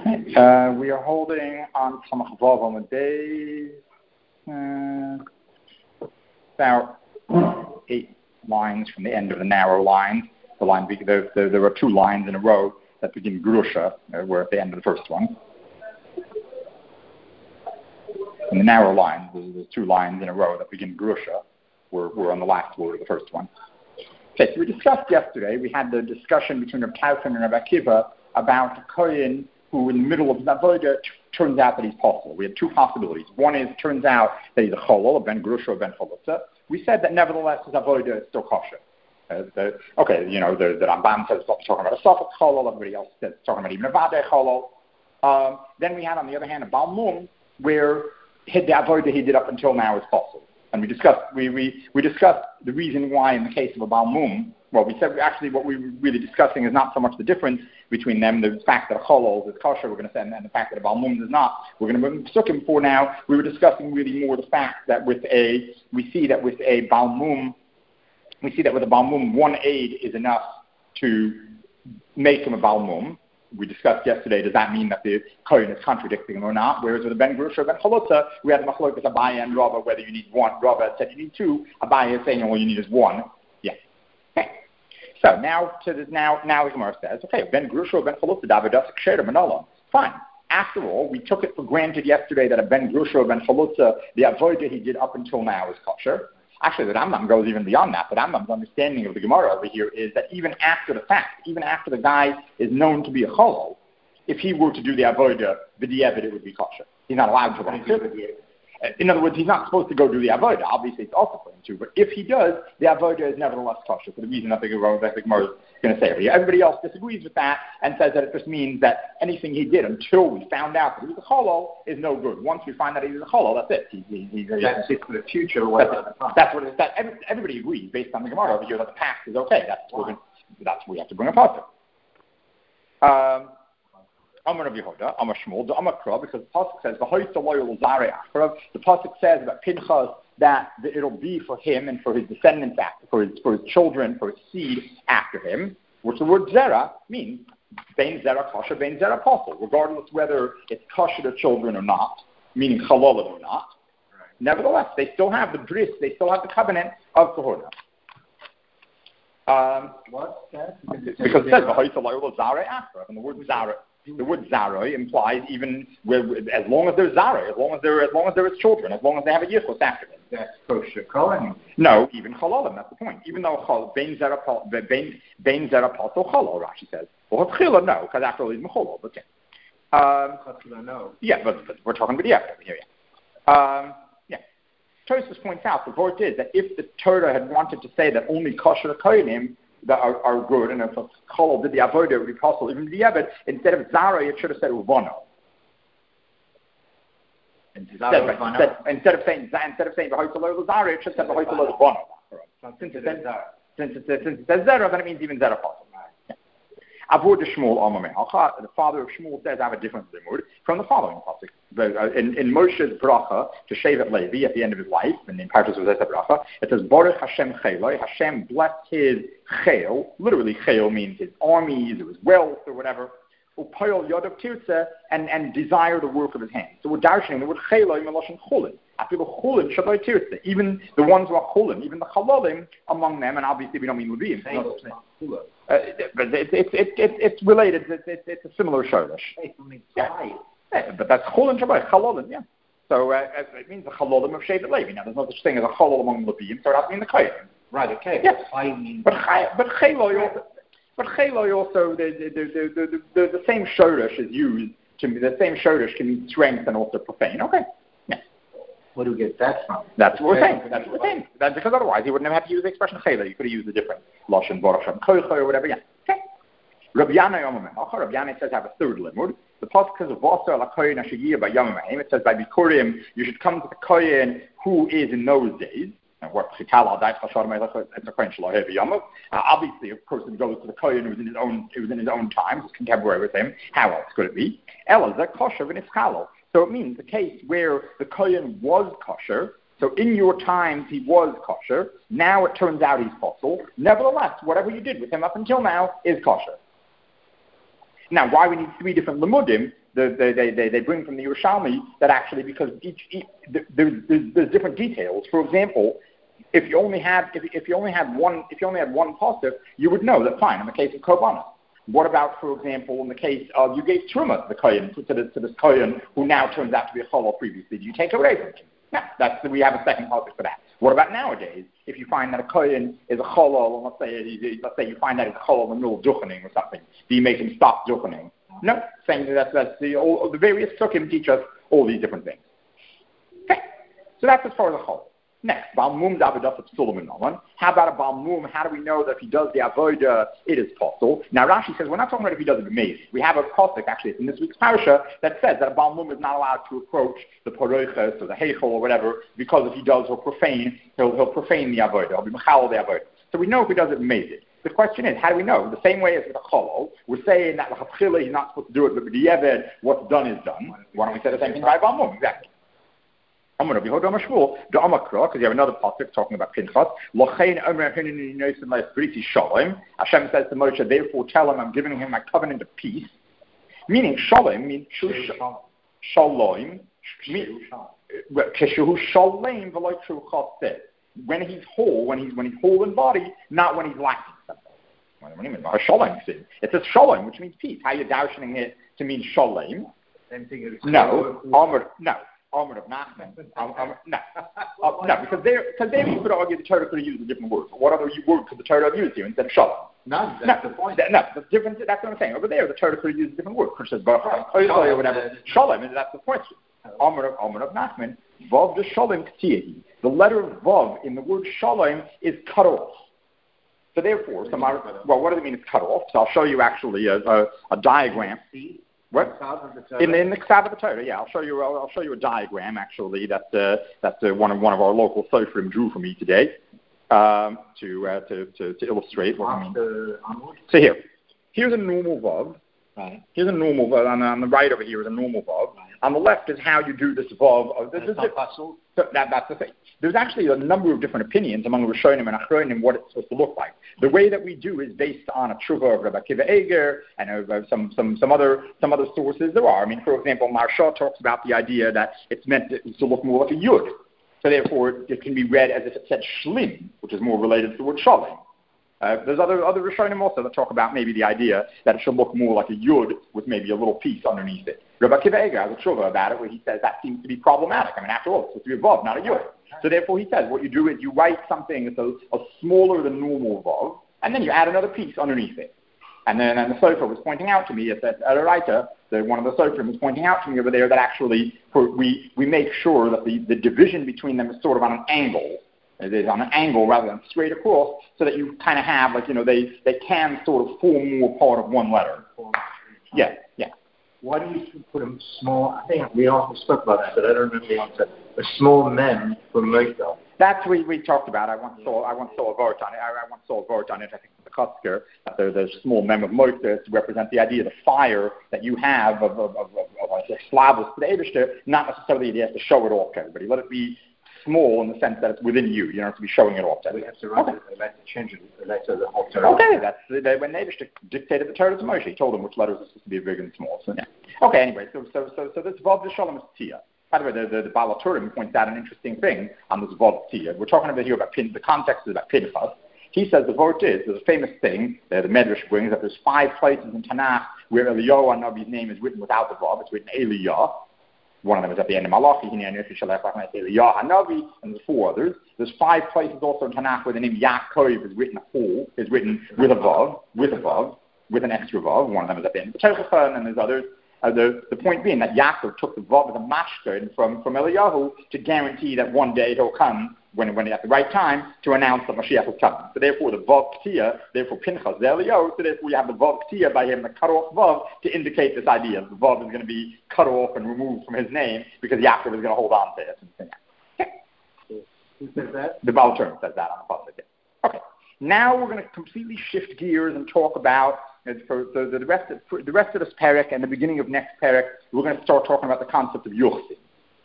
We are holding on Samach Vav on the days, about 8 lines from the end of the narrow line. There were 2 lines in a row that begin Grusha, we're at the end of the first one. In the narrow line, there's 2 lines in a row that begin Grusha. We're on the last word of the first one. Okay, so we discussed yesterday, we had the discussion between Reb Kaufen and Reb Akiva about a Kohen who in the middle of Zavoda turns out that he's possible. We had 2 possibilities. One is, turns out that he's a Cholol, a Ben Grusha, or Ben Cholotza. We said that nevertheless his Avoda is still kosher. The Rambam says it's talking about a Safek Cholol, everybody else says it's talking about even a Vadeh Cholol. Then we had on the other hand a Baal Mum, where the Avoda he did up until now is possible. And we discussed the reason why in the case of a Baal Mum. Well, we said actually what we were really discussing is not so much the difference between them, the fact that a Cholol is kosher, we're going to say, and the fact that a Baal Mum is not. We're going to bring Psukim for now. We were discussing really more the fact that with a Baal Mum, 1 aid is enough to make him a Baal Mum. We discussed yesterday, does that mean that the Kohen is contradicting him or not? Whereas with the Ben Grusha, Ben Cholotza, we had the Machlokes Abaye and Rava, whether you need 1. Rava said you need 2. Abaye is saying all you need is 1. Yeah. Okay. So now the Gemara says, okay, Ben Grusha, Ben Cholotza, Davidas, Ksher, Manola. Fine. After all, we took it for granted yesterday that a Ben Grusha, Ben Cholotza, the avodah he did up until now is kosher. Actually, the Rambam goes even beyond that. The Rambam's understanding of the Gemara over here is that even after the fact, even after the guy is known to be a cholol, if he were to do the avodah, v'di'evid, it would be kosher. He's not allowed to. In other words, he's not supposed to go do the avodah. Obviously, it's also going to. But if he does, the avodah is nevertheless kosher for the reason that the Gemara is going to say over here. Everybody else disagrees with that and says that it just means that anything he did until we found out that he was a cholol is no good. Once we find out he was a cholol, that's it. That's it for the future. That's what it is. Everybody agrees based on the Gemara over here that the past is okay. That's what we have to bring a pasuk. Amar Rav Yehuda, Amar Shmuel, Amar Krah, because the pasuk says the pasuk says about Pinchas that it'll be for him and for his descendants after, for his children, for his seed after him, which the word zera means bein zera kosher, bein zera apostle, regardless whether it's kosher to children or not, meaning chalalim or not. Right. Nevertheless, they still have the bris, they still have the covenant of kahuna. What's that? Because it says and the word zara. The word zaroi implies even as long as there's zaroi, as long as there is children, as long as they have a yichus after them. That's kosher kohen. No, even chalalim. That's the point. Even though bein zera apostle chalal, Rashi says. Well, chila no, because after all he's mecholal. But no. Yeah, but we're talking about the after here. Yeah. Tosfos points out the word is that if the Torah had wanted to say that only kosher kohenim that are good, and if a cholol did the avodah, it would be possible. Even the Yeved, instead of Zara, it should have said Uvono. Instead of saying V'hoitalo Zara, it should have said V'hoitalo Uvono. Since it says Zara, then it means even Zara possible. Avur de Shmuel Amameh. The father of Shmuel says I have a different limud from the following pasuk. In Moshe's bracha to Shevet Levi at the end of his life, and in Parshas Vayetze bracha, it says Baruch Hashem Cheloi. Hashem blessed his chel. Literally, chel means his armies or his wealth or whatever. Upayol Yodav Tirtzeh, and desire the work of his hands. So we're darshaning the word Cheloi Meloshin Chulin. Even the ones who are chulin, even the chalalim among them, and obviously we don't mean Levim. But it's related. It's a similar shorish. Yeah. But that's chulin shabbat chalalim. Yeah. So it means the chalalim of Shevet Levi. Now there's no such thing as a chalal among Levim, so it has to mean the kohen. Right. Okay. Yeah. But cheloi also the same shorish is used to me. The same shorish can mean strength and also profane. Okay. Where do we get that from? That's what we're saying. That's because otherwise he wouldn't have had to use the expression chayla. You could have used a different lashon, baruch Hashem, koicha or whatever. Yeah. Okay. Rabbi Yanai says I have a third limud. The pasuk says v'asar ala kohen ashiyah by yamim. It says by bikurim you should come to the kohen who is in those days. And what obviously, of course, it goes to the kohen who was in his own time, was contemporary with him. How else could it be? Elazar kosher v'nischalo. So it means the case where the kohen was kosher, so in your times he was kosher, now it turns out he's possible. Nevertheless, whatever you did with him up until now is kosher. Now, why we need 3 different limudim? they bring from the Yerushalmi that actually, because there's different details. For example, if you only had one pasuk, you would know that fine. In the case of Korbanos, what about, for example, in the case of you gave Truma to the kohen, to this kohen who now turns out to be a cholol previously? Do you take away from him? No, we have a second pasuk for that. What about nowadays? If you find that a kohen is a cholol, let's say you find that he's a cholol in the middle of duchening or something, do you make him stop duchening? No, saying that's the various sukkim teach us all these different things. Okay, so that's as far as a cholol. Next, Baal Mum Davidas of Solomon Nolan. How about a Baal Mum? How do we know that if he does the avodah, it is possible? Now Rashi says we're not talking about if he does it amazing. We have a pasuk actually in this week's parasha that says that a Baal Mum is not allowed to approach the paroiches or the heichel or whatever, because if he does, he'll profane the avodah. He'll be mechal the avodah. So we know if he does it amazing. The question is, how do we know? The same way as with a cholol, we're saying that he's not supposed to do it, but with the Yeved, what's done is done. Why don't we say the same thing by Baal Mum? Exactly. Because you have another pasuk talking about Pinchas. Hashem says to Moshe, therefore tell him I'm giving him my covenant of peace. Meaning shalom means shalom. When he's whole, when he's whole in body, not when he's lacking something. What do you mean by shalom? It says shalom, which means peace. How are you dashing it to mean shalom? No. Amr of Nachman. No, because there you could argue the Torah could have used a different word. What other word could the Torah have used here instead of shalom? No, that's the point. That's different. That's what I'm saying. Over there, the Torah could have used a different word. Which says or whatever. Shalom, and that's the point. Amr of Nachman. Vav the shalom k'tiyahi. The letter Vav in the word shalom is cut off. So therefore, what does it mean it's cut off? So I'll show you actually a diagram. What? In the Ksav of the Torah, yeah. I'll show you a diagram actually that one of our local Sofrim drew for me today to illustrate what I mean. So here's a normal vav. Right. Here's a normal vav. On the right over here is a normal vav. Right. On the left is how you do this vav. That's the thing. There's actually a number of different opinions among Rishonim and Achronim what it's supposed to look like. The way that we do is based on a tshuva of Rabbi Akiva Eger and some other sources there are. I mean, for example, Maharsha talks about the idea that it's meant to look more like a yud. So therefore, it can be read as if it said shlim, which is more related to the word shalom. There's other Rishonim also that talk about maybe the idea that it should look more like a yud with maybe a little piece underneath it. Rabbi Akiva Eger has a tshuva about it where he says that seems to be problematic. I mean, after all, it's supposed to be a vav, not a yud. So therefore, he says what you do is you write something that's a smaller than normal vav, and then you add another piece underneath it. And then the Sofer was pointing out to me, one of the Sofrim was pointing out to me over there that actually we make sure that the division between them is sort of on an angle. It is on an angle rather than straight across, so that you kind of have they can sort of form more part of one letter. Yeah. Why do you put a small? I think we also spoke about that, but I don't remember the answer. A small mem for Moshe. That's what we talked about. I once saw a vort on it. I once saw a vort on it. I think the Kotzker. There's a small mem of Moshe to represent the idea, the fire that you have of Slavos to the Eibishter, not necessarily you have to show it off to everybody. Let it be small in the sense that it's within you. You don't have to be showing it off to everybody. We have to write a letter, change a letter the whole Torah. Okay, that's when Eibishter dictated the Torah to Moshe. He told him which letters are supposed to be big and small. So yeah. Okay, anyway, so this Vav Shalom is Tia. By the way, the Baal HaTurim points out an interesting thing on this Vav Tia. We're talking about here about the context is about Pinchas. He says the Vort is, there's a famous thing that the Medrash brings, that there's 5 places in Tanakh where Eliyahu Navi's name is written without the Vav. It's written Eliyah. One of them is at the end of Malachi, and there's 4 others. There's 5 places also in Tanakh where the name Yaakov is written with a Vav, with an extra Vav. One of them is at the end of the Torah, and then there's others. The point being that Yaakov took the Vav as a mashka from Eliyahu to guarantee that one day he'll come when at the right time to announce that Mashiach is coming. So therefore the Vav K'tia, therefore Pinchas, the Eliyahu, so therefore you have the Vav K'tia by him, the cut off Vav, to indicate this idea. The Vav is going to be cut off and removed from his name because Yaakov is going to hold on to it. Who says that? The Baal HaTurim says that on the pasuk. Okay. Now we're going to completely shift gears and talk about for the rest of this parak and the beginning of next parak. We're going to start talking about the concept of Yuchsin.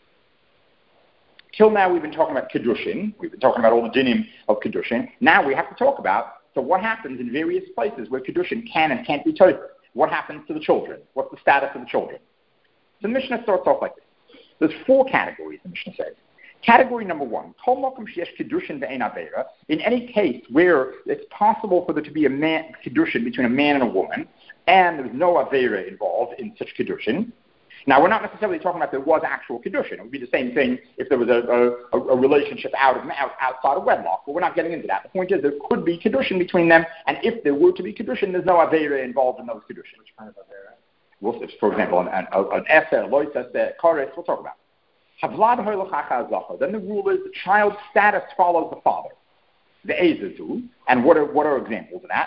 Till now, we've been talking about Kiddushin. We've been talking about all the dinim of Kiddushin. Now we have to talk about, so what happens in various places where Kiddushin can and can't be told. What happens to the children? What's the status of the children? So the Mishnah starts off like this. There's 4 categories, the Mishnah says. Category number 1, in any case where it's possible for there to be a kedushin between a man and a woman, and there's no avera involved in such kedushin. Now, we're not necessarily talking about there was actual kedushin. It would be the same thing if there was a relationship outside of wedlock, but we're not getting into that. The point is there could be kedushin between them, and if there were to be kedushin, there's no avera involved in those kedushin. Which kind of avera? Well, for example, an eser, loises, kares, we'll talk about. Then the rule is the child's status follows the father. The Ezezu, and what are examples of that?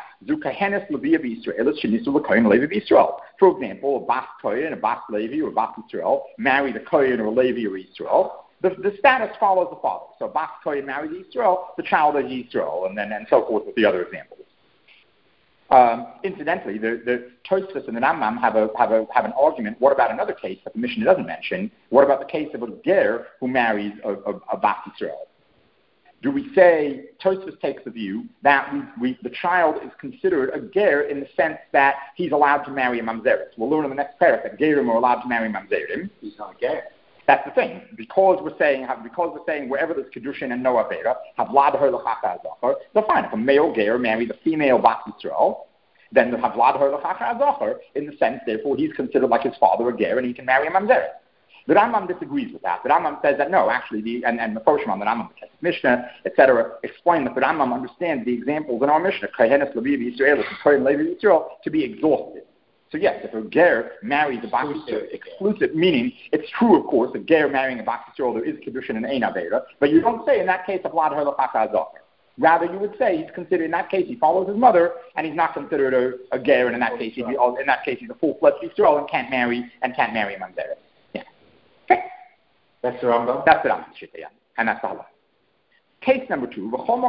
For example, a Bas Kohen, a Bas Levi, or a Bas Yisrael married a Kohen or a Levi or Yisrael. The status follows the father. So Bas Kohen married Yisrael, the child is Yisrael, and so forth with the other examples. Incidentally, the Tosfos and the Rambam have an argument. What about another case that the Mishnah doesn't mention? What about the case of a ger who marries a Bas Yisrael? Do we say Tosfos takes the view that the child is considered a ger in the sense that he's allowed to marry a mamzeret? We'll learn in the next paragraph that gerim are allowed to marry mamzerim. He's not a ger. That's the thing. Because we're saying wherever there's kedushin and no avera, havlad her l'chacha azacher. So fine. If a male ger marries a female Bas Yisrael, then the havlad her l'chacha azacher in the sense, therefore, he's considered like his father a ger and he can marry a mamzeret. The Rambam disagrees with that. The Rambam says that no, actually, and the Mephoshim, the Rambam, the Mishnah, etc., explain that the Rambam understands the examples in our Mishnah, Kohenes Levi Yisrael, and Kohen Levi Yisrael, to be exhausted. So yes, if a ger marries a Bas Yisrael, exclusive, meaning it's true, of course, if ger marrying a Bas Yisrael, there is kedushin and ein avera, but you don't say in that case of lad her l'chacha azacher. Rather, you would say he's considered in that case he follows his mother, and he's not considered a ger, and in that case he's a full-fledged Yisrael and can't marry a mamzeret. That's the Rambam? That's the Rambam, yeah. And that's the halach. Case number 2,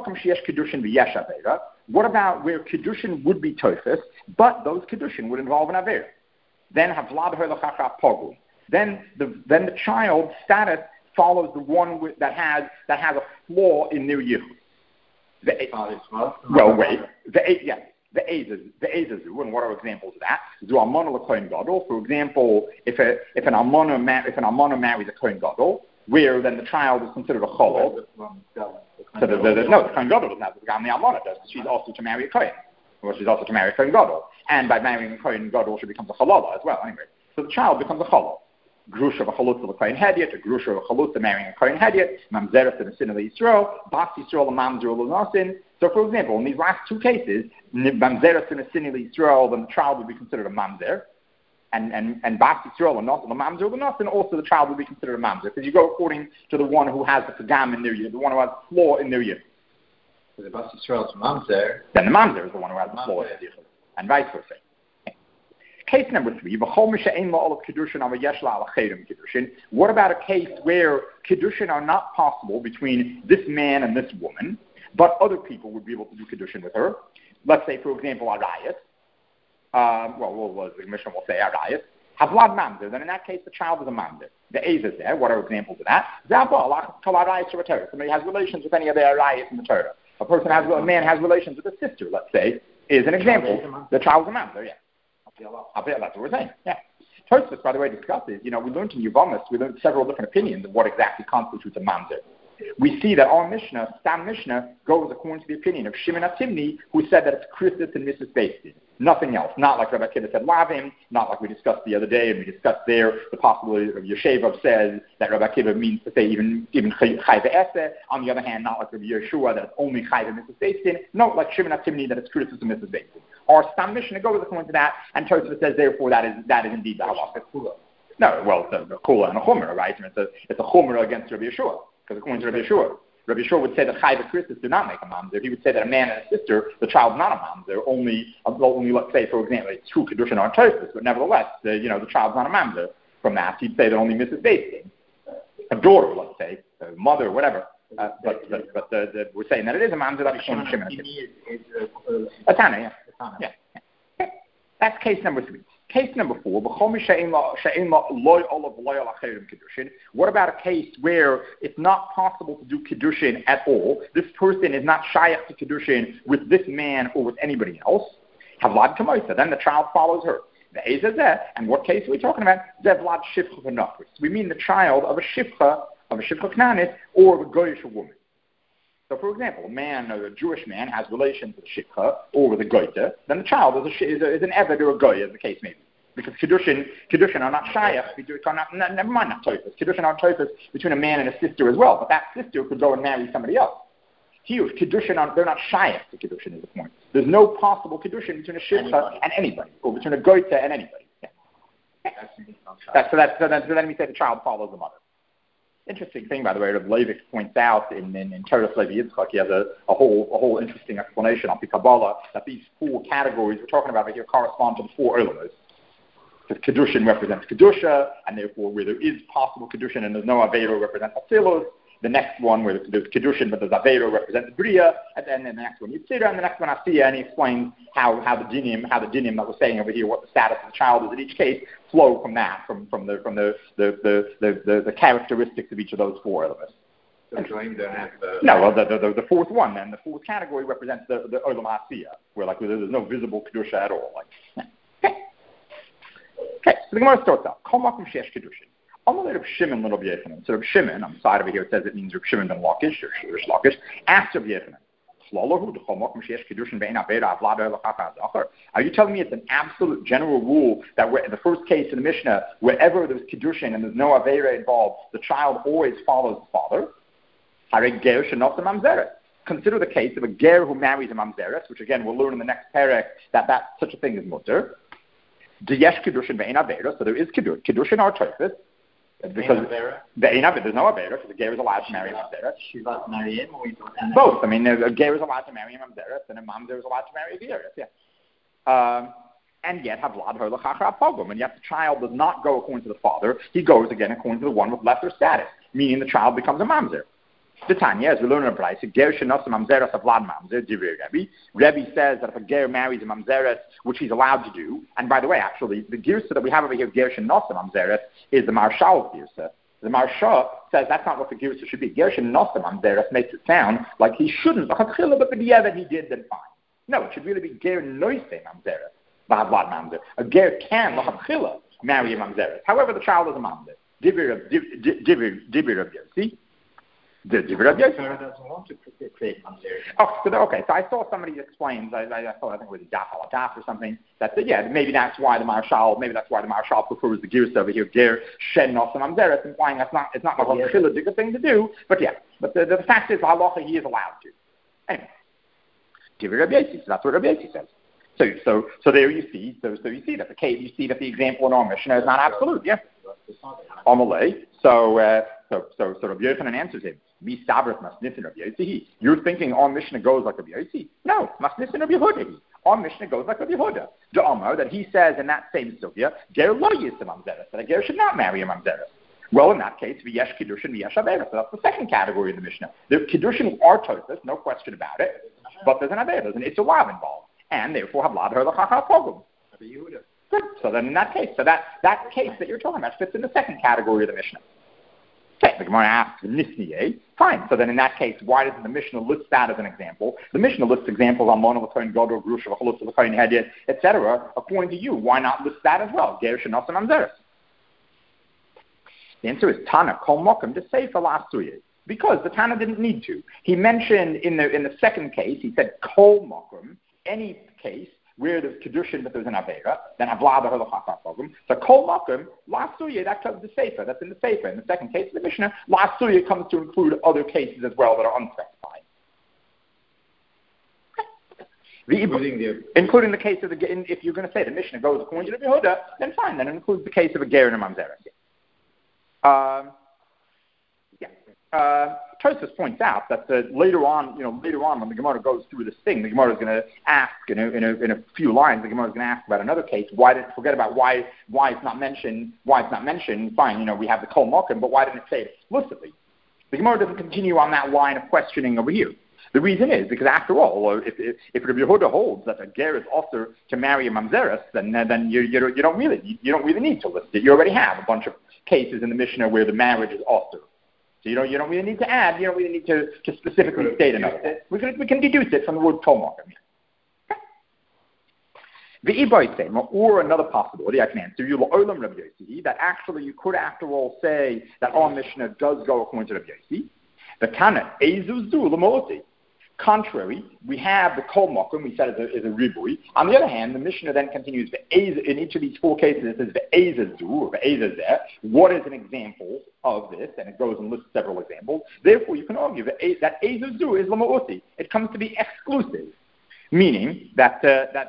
what about where kedushin would be tofes, but those kedushin would involve an avera? Then Then the child's status follows the one that has a flaw in their yichud. The Ezezu, and what are examples of that? Zu almana l'kohen gadol. For example, if an almana marries a kohen gadol, where then the child is considered a cholol. So the kohen gadol doesn't have the gam the almana does. She's also to marry a kohen, or she's also to marry a kohen gadol, and by marrying a kohen gadol, she becomes a cholala as well. Anyway, so the child becomes a cholol. Grusha of a chalutza l'kohen hediot, a grusha of a chalutza marrying a kohen hediot, mamzeret and a sin of Yisrael, Bas Yisrael and mamzer l'nasin. So, for example, in these last 2 cases, mamzeret and a sin of Yisrael, then the child would be considered a mamzer, and Bas Yisrael and the mamzer l'nasin, also the child would be considered a mamzer, because you go according to the one who has the pagam in their year, the one who has the flaw in their year. So the Bas Yisrael is mamzer. Then the mamzer is the one who has the flaw in their year, and vice versa. Case number 3, what about a case where kedushin are not possible between this man and this woman, but other people would be able to do kedushin with her? Let's say, for example, arayas. The Mishnah will say arayas. Havlad mamzer. Then in that case, the child is a mamzer. The Ezer is there. What are examples of that? Somebody has relations with any of the arayas in the Torah. A man has relations with a sister, let's say, is an example. The child is a mamzer, yeah. That's what we're saying. Yeah. Tosfos, by the way, discusses. We learned in Yuvamis, we learned several different opinions of what exactly constitutes a mamzer. We see that our Mishnah, Stam Mishnah, goes according to the opinion of Shimon HaTimni, who said that it's Christus and Mrs. Based. Nothing else. Not like Rabbi Akiva said Lavim, not like we discussed the other day, and we discussed there the possibility of Yeshevov says that Rabbi Akiva means to say even Chayve Eseh. On the other hand, not like Rabbi Yeshua that it's only Chayve and Mrs. Based. No, like Shimon HaTimni that it's Christus and Mrs. Based. Our Stam Mishnah goes according to that, and Tosfos says therefore that is indeed the halacha. No, well, it's a kula and a chumrah, right? It's a chumrah against Rabbi Yeshua, because according to Rabbi Yeshua would say that Chayv Christus do not make a mamzer. He would say that a man and a sister, the child's not a mamzer. Only let's say, for example, it's true kedushin on Tosfos, but nevertheless, the child's not a mamzer. From that, he'd say that only Mrs. Based, a daughter, let's say, a mother, whatever. But we're saying that it is a mamzer. That's Shimon. A Tana, yeah. Yeah. That's case number 3. Case number 4, what about a case where it's not possible to do Kiddushin at all? This person is not shayach to Kiddushin with this man or with anybody else. Havlad Kamoisa, then the child follows her. And what case are we talking about? Zevlad Shifcha V'Nachris. We mean the child of a Shifcha Knanis, or of a Goyish woman. So, for example, a Jewish man has relations with a Shifcha or with a Goyta, then the child is an Eved or a Goy, as the case may be. Because Kiddushin are not Shayach, never mind not Tophus. Kiddushin are Tophus between a man and a sister as well, but that sister could go and marry somebody else. Here, Kiddushin they're not Shayach to Kiddushin is the point. There's no possible Kiddushin between a Shifcha and anybody, or between a Goyta and anybody. Yeah. So then we say the child follows the mother. Interesting thing, by the way, Rav Leivik points out in Teres Levi Yitzchak, he has a whole interesting explanation on the Kabbalah that these four categories we're talking about here correspond to the four Oilers. Because Kedushin represents Kedusha, and therefore where there is possible Kedushin and there's no Aveiro represents Atzilos. The next one where there's Kedushin but there's Aveiro represents Bria, and then the next one Yitzira, and the next one Asiya, and he explains how the dinim that we're saying over here, what the status of the child is in each case, flow from that, from the characteristics of each of those four elements. The fourth one then, the fourth category represents the Olam Asiya, where there's no visible Kedusha at all. Okay, so the Gemara starts out. Kol makom sheyesh kedushin. Amalei Reb Shimon l'Reb Yochanan. So Reb Shimon, on the side over here, it says it means Reb Shimon ben Lakish, or Shirish Lakish, asked Reb Yochanan, are you telling me it's an absolute general rule that in the first case in the Mishnah, wherever there's kedushin and there's no aveira involved, the child always follows the father? Consider the case of a ger who marries a mamzeres, which again we'll learn in the next parak that such a thing is mutter. So there is kedushin or toifus. Because there's no avera, because the ger is allowed to marry a mamzeres. She's allowed to marry him, or both. I mean, a ger is allowed to marry a mamzeres, and a mamzer is allowed to marry a geras. Yeah. And yet, havlad her l'chachar pogum, and yet the child does not go according to the father. He goes again according to the one with lesser status, meaning the child becomes a mamzer. The Tanya, as we learn in the Brayso, ger shenos mamzeres avlad mamzer. Rebbe says that if a ger marries a mamzeres, which he's allowed to do, and by the way, actually, the girsa that we have over here, ger shenos mamzeres, is the Marshal's girsa. The Marshal says that's not what the girsa should be. Ger shenos mamzeres makes it sound like he shouldn't. But the that he did, then fine. No, it should really be ger noise mamzeres, v'avlad mamzer. A ger can marry a mamzeres. However, the child is a mamzer. Divir of Yossi. The Sarah doesn't want to create mamzer. Okay. So I saw somebody explains. I think it was Daf al-Daf or something. That maybe that's why the Marshal prefers the Girsa over here. Ger shen nos mamzeres, implying it's not a chiladik thing to do. But the fact is, halacha he is allowed to. Anyway, Divir Rabbi Yossi. That's what Rabbi Yossi says. So there you see. So you see that the example in our Mishnah is not absolute. Yeah. Amalei. So Rabbi Yochanan answers him. You're thinking our Mishnah goes like Rabbi Yossi? No, Masnisin Rabbi Yehuda. Our Mishnah goes like Rabbi Yehuda. The Amar that he says in that same sugya, ger lo yisem mamzeres, that a ger should not marry a mamzeres. Well, in that case, v'yesh kiddushin v'yesh avera. So that's the second category in the Mishnah. The kiddushin are tosis, no question about it, but there's an avera, there's an itzulav involved, and therefore havlad her l'chachar pogum. Good. So then in that case, that case that you're talking about fits in the second category of the Mishnah. Okay, the Gemara asks, Nisniye, fine. So then in that case, why doesn't the Mishnah list that as an example? The Mishnah lists examples on Mona L'Kohen Gadol, Grusha, V'cholus L'Kohen Hedyet, etc. According to you, why not list that as well? Ger shenos mamzeres. The answer is Tana, Kol Mokum, to say for last 2 years. Because the Tana didn't need to. He mentioned in the second case, he said Kol Mokum, any case, where there's kedushin but there's an avera, then avlada halachas pogum. So kol makom lasuya, that comes to sefer. That's in the sefer. In the second case of the Mishnah, lasuya comes to include other cases as well that are unspecified, including the case of if you're going to say the Mishnah goes according to the Yehuda, then fine. Then it includes the case of a ger and a mamzeres. Tosfos points out that later on when the Gemara goes through this thing, the Gemara is going to ask in a few lines. The Gemara is going to ask about another case. Forget about why it's not mentioned. Fine, we have the Kol Mokum, but why didn't it say it explicitly? The Gemara doesn't continue on that line of questioning over here. The reason is because after all, if Rabbi Yehuda holds that a ger is also to marry a mamzeres, then you don't really need to list it. You already have a bunch of cases in the Mishnah where the marriage is also. So you don't really need to add. You don't really need to specifically state another. We can deduce it from the word kol makom. Or another possibility I can answer you, that actually you could after all say that our Mishnah does go according to Rabbi Yossi. The Tana, Ezu Zu L'Moloti. Contrary, we have the Kol Mokum, we said is a ribui. On the other hand, the Mishnah then continues, in each of these four cases, it says Ve'ezah Zu, or Ve'ezah Zeh. What is an example of this? And it goes and lists several examples. Therefore, you can argue that Ezu Zu is L'Moloti. It comes to be exclusive. Meaning that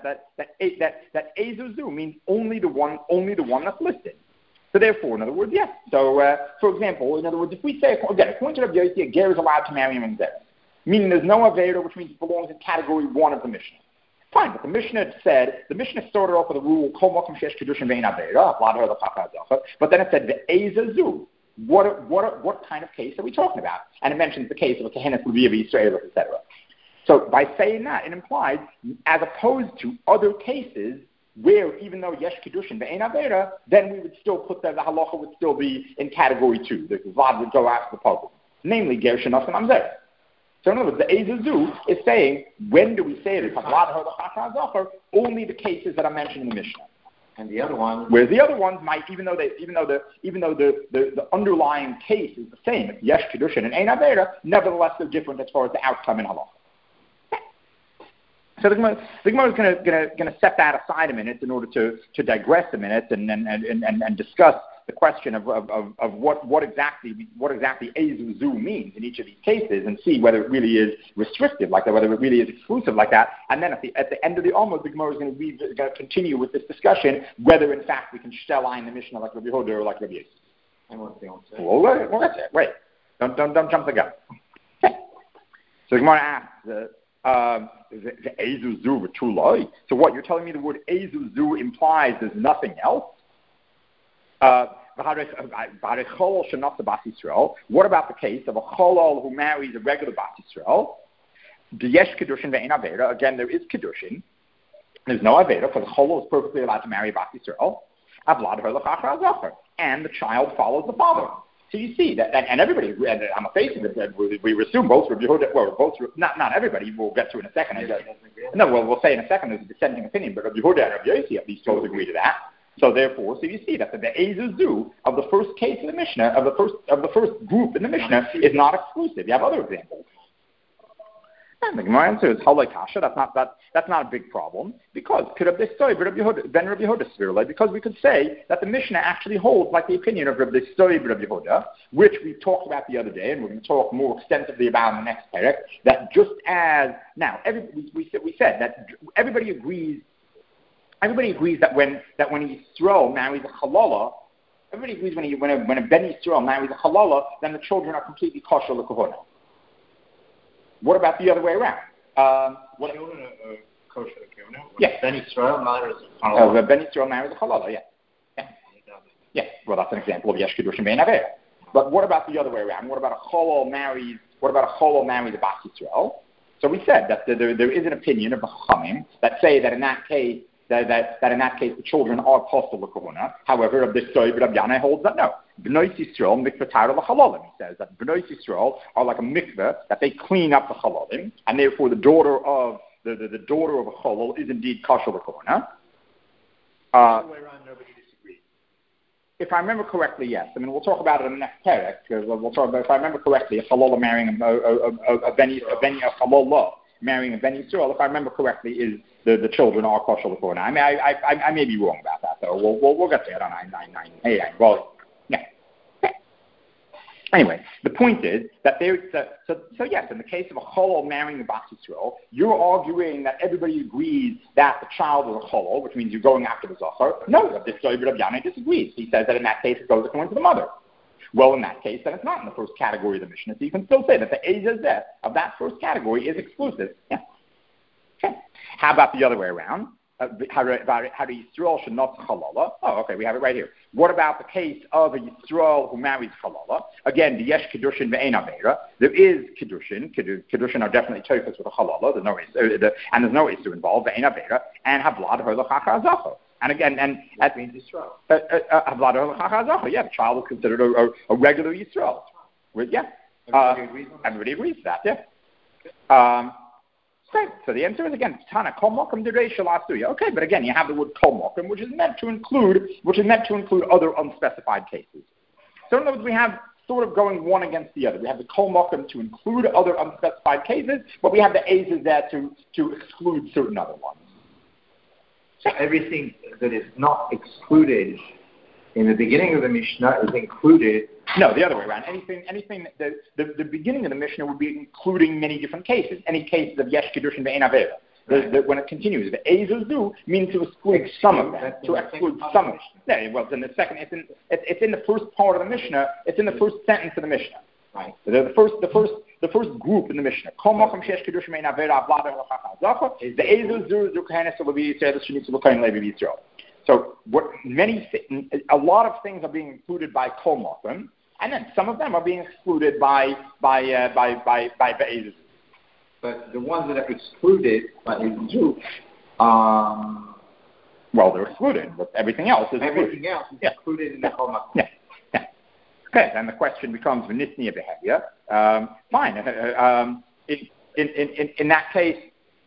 Ezu Zu means only the one that's listed. So therefore, in other words, yes. So, for example, in other words, if we say, again, according to Rabbi Yossi, a ger is allowed to marry him in Zeh, meaning there's no Aveda, which means it belongs in category 1 of the Mishnah. Fine, but the Mishnah started off with a rule, Kol Mokum Shesh Kedushin Ve'en Aveda, but then it said, Ve'ezah Zu. What kind of case are we talking about? And it mentions the case of a Kehenes Levi Yisrael, etc. So by saying that, it implies, as opposed to other cases, where even though Yesh Kedushin Ve'en Aveda, then we would still put the halacha would still be in category 2. The Vlad would go after the puzzle. Namely, Ger Shenosim Amzer. So in other words, the Ezu Zu is saying, when do we say that? Only the cases that are mentioned in the Mishnah. And the other ones, whereas the other ones might, even though the underlying case is the same, it's Yesh Kedushin and Ein Avera, nevertheless they're different as far as the outcome in halacha. So the Gemara is going to set that aside a minute in order to digress a minute and discuss the question of what exactly Ezu Zu means in each of these cases, and see whether it really is restrictive like that, whether it really is exclusive like that. And then at the end of the Amud, the Gemara is going to continue with this discussion whether in fact we can shtel in the Mishnah like Rabbi Yehuda or like Rabbi Yossi. And what's the answer? Well, that's it. Wait, don't jump the gun. Okay. So the Gemara asks. The Ezu Zu v'tuloi. So what, you're telling me the word Ezu Zu implies there's nothing else? What about the case of a cholol who marries a regular Bas Yisrael? Yesh Kedushin ve'en Avera. Again, there is Kedushin. There's no Avera, because the cholol is perfectly allowed to marry Bas Yisrael. And the child follows the father. So you see that, and everybody, and I'm facing it, we assume both Rabbi Yehuda, not everybody, we'll get to in a second. We'll say in a second there's a dissenting opinion, but Rabbi Yehuda and Rabbi Yossi at least both agree to that. So therefore, so you see that the Ezu Zu of the first case in the Mishnah, of the first group in the Mishnah, is not exclusive. You have other examples. And the Gemara answer is Halai Kasha. That's not a big problem, because because we could say that the Mishnah actually holds like the opinion of Rabbi Yehuda, which we talked about the other day, and we're going to talk more extensively about in the next parak. That just as now, we said that everybody agrees that when Yisrael marries a halala, everybody agrees when a Ben Yisrael marries a halala, then the children are completely kosher l'kahuna. What about the other way around? Children are kosher l'kahuna? Yes. Ben Yisrael marries a halala. Ben Yisrael marries a halala, yeah. Well, that's an example of Yesh Kedushin Ve'en Avera. But what about the other way around? What about a cholol marries a Bas Yisrael? So we said that there is an opinion of the Chachamim that say that in that case, the children are kosher l'kahuna. However, Rabbi Yana holds that no. B'nai Yisrael mikveh tara l'chalalim. He says that B'nai Yisrael are like a mikveh that they clean up the chalalim, and therefore the daughter of a cholol is indeed kosher l'kahuna. The other way around, nobody disagrees. If I remember correctly, yes. I mean, we'll talk about it in the next parak. We'll talk about, if I remember correctly, a chalala marrying a chalala marrying a Ben Yisrael, if I remember correctly, is the children are kosher l'kahuna. I mean, I may be wrong about that, though. We'll get there on 999. Well, yeah. Anyway, the point is that so yes, in the case of a cholol marrying a Bas Yisrael, you're arguing that everybody agrees that the child is a cholol, which means you're going after the zachar. No, Rabbi Yana disagrees. He says that in that case it goes according to the mother. Well, in that case, then it's not in the first category of the Mishnah, so you can still say that the Ezu Zu of that first category is exclusive. Yeah. Okay. How about the other way around? How do Yisrael should not halala? Oh, okay, we have it right here. What about the case of a Yisrael who marries halala? Again, the Yesh Kedushin ve'en Avera. There is Kedushin. Kedushin are definitely tofus with a halala. There's no issue involved, ve'en Avera, and havlad her l'chachar zacho. And again, that means Yisrael. Havlad her l'chachar zacho. Yeah, the child is considered a regular Yisrael. Yeah. Everybody agrees to that. Yeah. Okay, so the answer is again, Tana kol mokum d'reisha la'asuya. Okay, but again, you have the word kol mokum, which is meant to include other unspecified cases. So in other words, we have sort of going one against the other. We have the kol mokum to include other unspecified cases, but we have the ezes there to exclude certain other ones. So everything that is not excluded in the beginning of the Mishnah is included. No, the other way around. Anything. The beginning of the Mishnah would be including many different cases. Any cases of yesh kedushin ve'ein avera. When it continues, the ezuzu means to exclude some of them. To exclude some of them. Yeah, well, it's in the second. It's in the first part of the Mishnah. It's in the first sentence of the Mishnah. Right. The first group in the Mishnah. Kol mokum sheyesh kedushin ve'ein avera avlada l'chachazacha. The ezuzu zukahenes levi yisrael shenitz l'kohen levi yisrael. So a lot of things are being included by kol mokum. And then some of them are being excluded by Be'ezuz. But the ones that are excluded by Be'ezuz, well, they're excluded, but everything else is included in the Kol Makom. Yeah. Okay, then the question becomes v'nitniya behavior. Fine. In that case,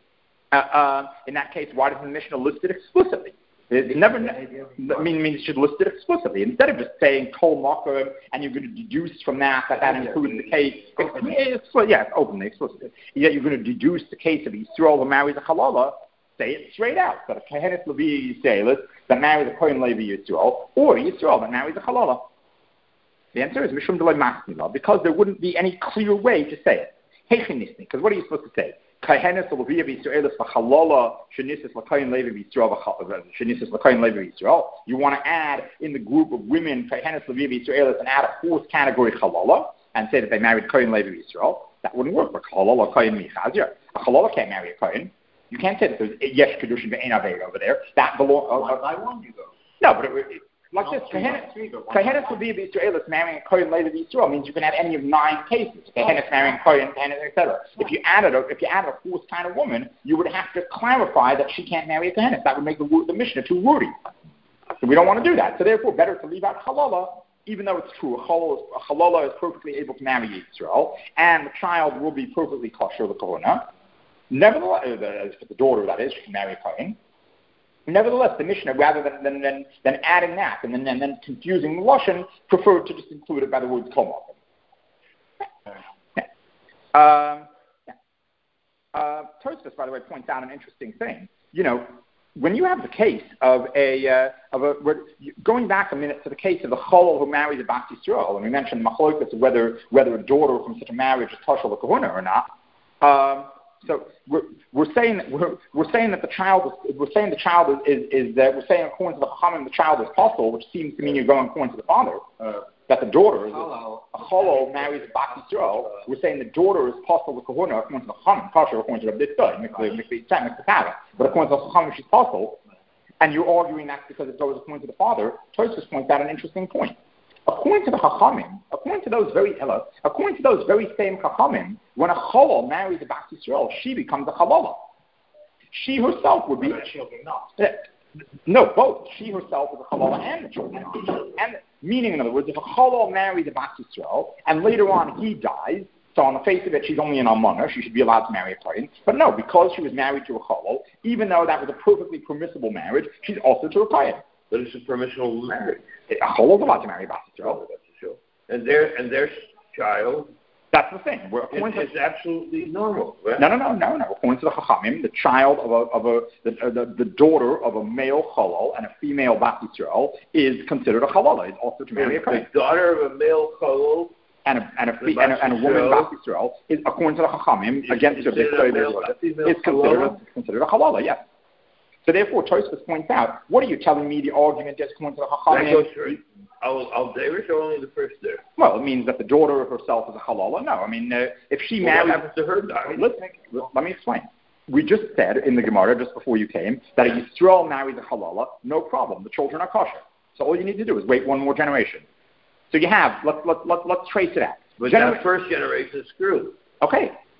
why doesn't the Mishnah list it explicitly? It never means it should list it explicitly. Instead of just saying kol mokum and you're going to deduce from that includes the case. Openly, explicitly. Yet you're going to deduce the case of Yisrael who marries a halala. Say it straight out. That a Kohenes Levi Yisraelis that marries a Kohen Levi Yisrael, or Yisrael that marries a halala. The answer is mishum delay masnila, because there wouldn't be any clear way to say it. Hechinisni, because what are you supposed to say? Kohenes Levi Yisraelis v'halala shenisis l'kohen Levi Yisrael shenisis l'kohen Levi Yisrael. You want to add in the group of women Kohenes Levi Yisraelis and add a fourth category halala and say that they married Kohen Levi Yisrael. That wouldn't work. But halala kohen michazir. A halala can't marry a kohen. You can't say that there's yesh kedushin ve'ein avera over there. That belongs. By one you go. No, but like this, Kohenes Levi Yisraelis marrying a Kohen Levi Yisrael means you can have any of 9 cases. Kohenes marrying Kohen, etc. If you added a fourth kind of woman, you would have to clarify that she can't marry a Kohenes. That would make the Mishnah too wordy. So we don't want to do that. So therefore, better to leave out halala, even though it's true. A halala is perfectly able to marry Yisrael, and the child will be perfectly kosher the kohona. Nevertheless, the daughter that is, she can marry a Kohen. Nevertheless, the Mishnah, rather than adding that and then confusing the Lashon, preferred to just include it by the words kol mokum. Tosfos, by the way, points out an interesting thing. You know, when you have the case of going back a minute to the case of a cholol who marries a Bas Yisrael, and we mentioned machlokas whether a daughter from such a marriage is toshel l'kahuna or not. So we're saying that the child is according to the Chachamim the child is possible, which seems to mean you're going according to the father. That the daughter is a cholol marries a Bas Yisrael. We're saying the daughter is possible with kahuna according to the Chachamim, kosher according to the Bditzah, but according to the Chachamim she's possible. And you're arguing that because it goes according to the father. Tosfos points out an interesting point. According to the Chachamim, according to those very same Chachamim, when a cholol marries a Bas Yisrael, she becomes a cholala. She herself would be. The children not. No, both. She herself is a cholala and the children. And meaning, in other words, if a cholol marries a Bas Yisrael and later on he dies, so on the face of it, she's only an almana, she should be allowed to marry a kohen. But no, because she was married to a cholol, even though that was a perfectly permissible marriage, she's also to a kohen. But it's a permissible marriage. A cholol is allowed to marry a Bas Yisrael. And their child. That's the thing. It's absolutely normal. Right? No. According to the Chachamim, the child the daughter of a male cholol and a female Bas Yisrael is considered a cholala. Is also to marry a kohen. The daughter of a male cholol and a woman Bas Yisrael is, according to the Chachamim, against the is considered a cholala. Yes. So therefore, Tosfos points out, what are you telling me the argument is according to the Chachamim? I'll Davish or only the first there? Well, it means that the daughter of herself is a halala. No, I mean, if she marries... What happens to her daughter? Let me explain. We just said in the Gemara, just before you came, that if Yisrael marries a halala, no problem. The children are kosher. So all you need to do is wait one more generation. So you have, let's trace it out. But that first generation is screwed. Okay.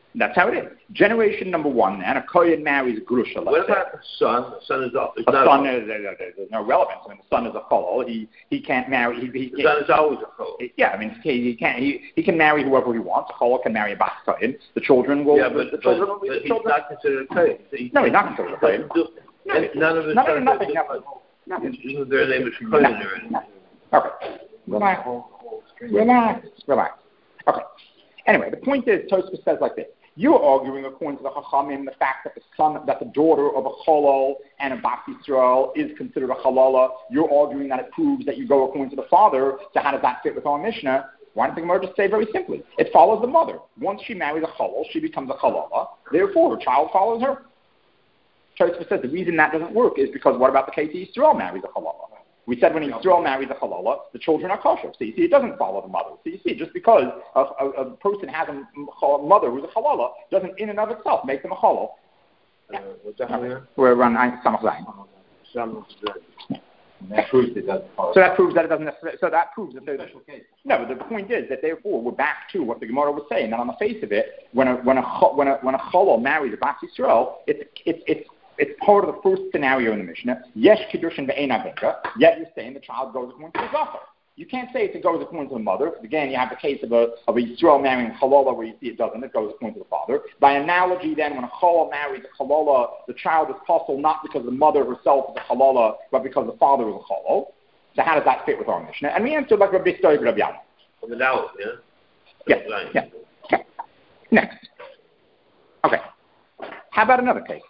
That's how it is. Generation number one, then, a Kohen marries a Grusha. What about the son? The son is not. A son, there's no relevance. I mean, the son is a Cholol. He can't marry. The son is always a Cholol. Yeah, I mean, he can marry whoever he wants. A Cholol can marry a Bas Kohen. The children will. Yeah, but he's not considered a Kohen. No, he's not considered a Kohen. None of his sons. Nothing. Their name is Kohen or anything. Okay. Relax. Okay. Anyway, the point is, Tosfos says like this. You're arguing, according to the Chachamim, the fact that the daughter of a Cholol and a Bas Yisrael is considered a Chalala. You're arguing that it proves that you go according to the father. So how does that fit with our Mishnah? Why don't the Gemara just say very simply? It follows the mother. Once she marries a Cholol, she becomes a Chalala. Therefore, her child follows her. Tosfos says the reason that doesn't work is because what about the case Yisrael marries a Chalala? We said when Yisrael marries a Chalala, the children are kosher. So you see, it doesn't follow the mother. So you see, just because a person has a mother who's a Chalala doesn't in and of itself make them a Chalal. We're on Samach Zayin. That proves it doesn't follow. So that proves that it doesn't necessarily. So that proves that there's special case. No, but the point is that therefore we're back to what the Gemara was saying. That on the face of it, when a Chalal marries a Bas Yisrael, it's part of the first scenario in the Mishnah. Yesh Kiddushin ve'ein Avera. Yet you're saying the child goes according to the Zachar. You can't say it goes according to the mother, because again, you have the case of a Yisrael marrying a Chalala where you see it doesn't. It goes according to the father. By analogy, then, when a Chalal marries a Chalala, the child is possible not because the mother herself is a Chalala, but because the father is a Chalal. So how does that fit with our Mishnah? And we answered like Rabbi Stoi Rabbi Yana. Without, Yeah. Okay. Next. Okay. How about another case?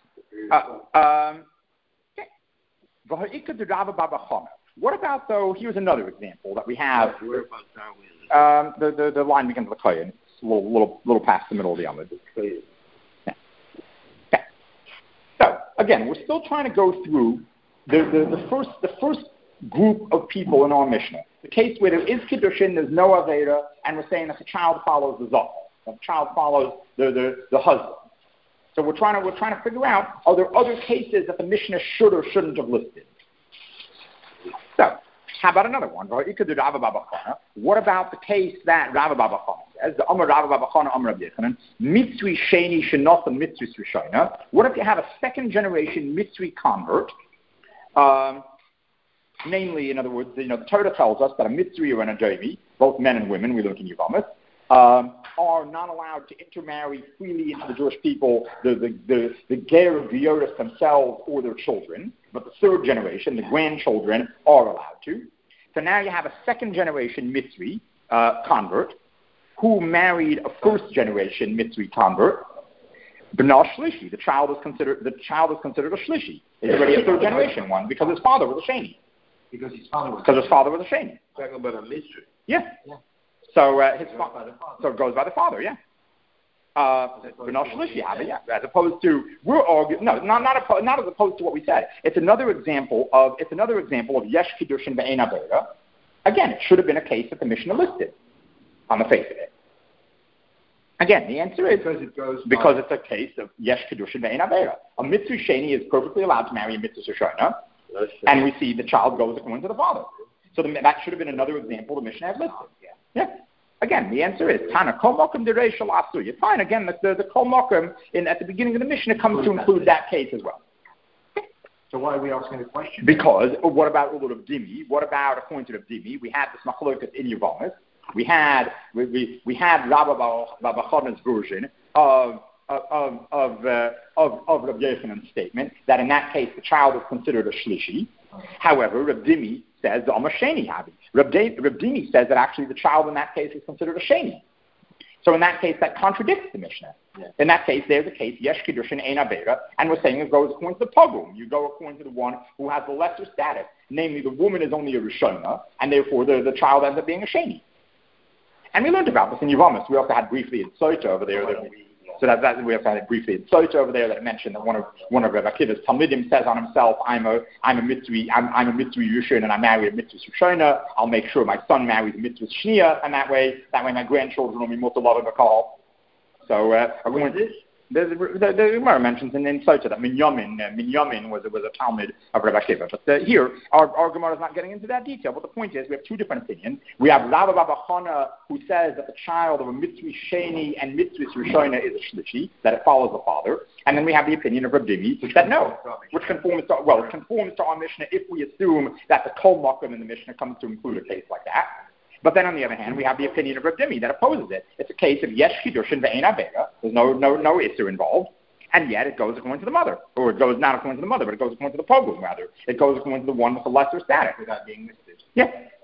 What about, though, here's another example that we have. The line begins with a kohen. It's a little past the middle of the Amud. Yeah. Okay. So, again, we're still trying to go through the first group of people in our Mishnah. The case where there is Kiddushin, there's no Aveda, and we're saying that the child follows the Zachar. The child follows the husband. So we're trying to figure out, are there other cases that the Mishnah should or shouldn't have listed? So, how about another one? What about the case that Rav Baba Chana says, the Amar Rav Baba Chana, Amar Rabbi Yechanan, Mitzri Sheni Shenoth Mitzri Rishona? What if you have a second generation Mitzri convert? Namely, in other words, the Torah tells us that a Mitzri or an Adomi, both men and women, we look in Yevamos, are not allowed to intermarry freely into the Jewish people, the Ger of Giotis themselves or their children, but the third generation, the grandchildren, are allowed to. So now you have a second generation Mitzri convert who married a first generation Mitzri convert. B'nah Shlishi, the child is considered a Shlishi. He's already a third generation one because his father was a Sheni. Because his father was a Sheni. Talking about a Mitzri. Yeah. So it goes by the father, yeah. B'nah Shlishi, yeah. As opposed to we're arguing, not as opposed to what we said. It's another example of Yesh Kiddushin ve'ein Avera. Again, it should have been a case that the Mishnah listed on the face of it. Again, the answer is because it's a case of Yesh Kiddushin ve'ein Avera. A Mitzri Sheni is perfectly allowed to marry a Mitzri Shoshona, and we see the child goes according to the father. So that should have been another example the Mishnah had listed. Yeah. Again, the answer is Tana Kol Mokum Derei Shel Asu. You find again that the Kol Mokum at the beginning of the Mishnah comes to include that case as well. So why are we asking the question? Because what about Ulul of Dimi? What about a point of Dimi? We had this Machlokas in Yevamos. We had Rabbi Baba Chana's version of Rabbi Yochanan's statement that in that case the child is considered a Shlishi. However, Rabbi Dimi says the Amar Sheni Habi. Rabbi Dimi says that actually the child in that case is considered a Sheni. So in that case, that contradicts the Mishnah. Yeah. In that case, there's a case, Yesh Kiddushin Ein Avera, and we're saying it goes according to the Pogum. You go according to the one who has the lesser status. Namely, the woman is only a Rishona, and therefore the child ends up being a Sheni. And we learned about this in Yevamos. We also had briefly in Sota over there. We also had briefly in Sota over there that mentioned that one of Rabbi Akiva's Talmidim says on himself, I'm a Mitzri Rishon and I marry a Mitzri Shoshona. I'll make sure my son marries a Mitzri Shnia, and that way my grandchildren will be Mutalav Bakal. So when is this? The Gemara mentions in Sota that Minyamin was a Talmud of Rabbi Akiva. But here, our Gemara is not getting into that detail. But the point is, we have two different opinions. We have Rabbi Baba Chana, who says that the child of a Mitzri Sheni and Mitzri Rishona is a Shlishi, that it follows the father. And then we have the opinion of Rabbi Dimi, which said no, which conforms to our Mishnah if we assume that the Kol Mokum in the Mishnah comes to include a case like that. But then on the other hand, we have the opinion of Reb Dimi that opposes it. It's a case of Yesh Kiddushin Ve'ein Avera. There's no Isser involved. And yet it goes according to the mother. Or it goes not according to the mother, but it goes according to the Pogum, rather. It goes according to the one with the lesser status. Without being listed. Yeah.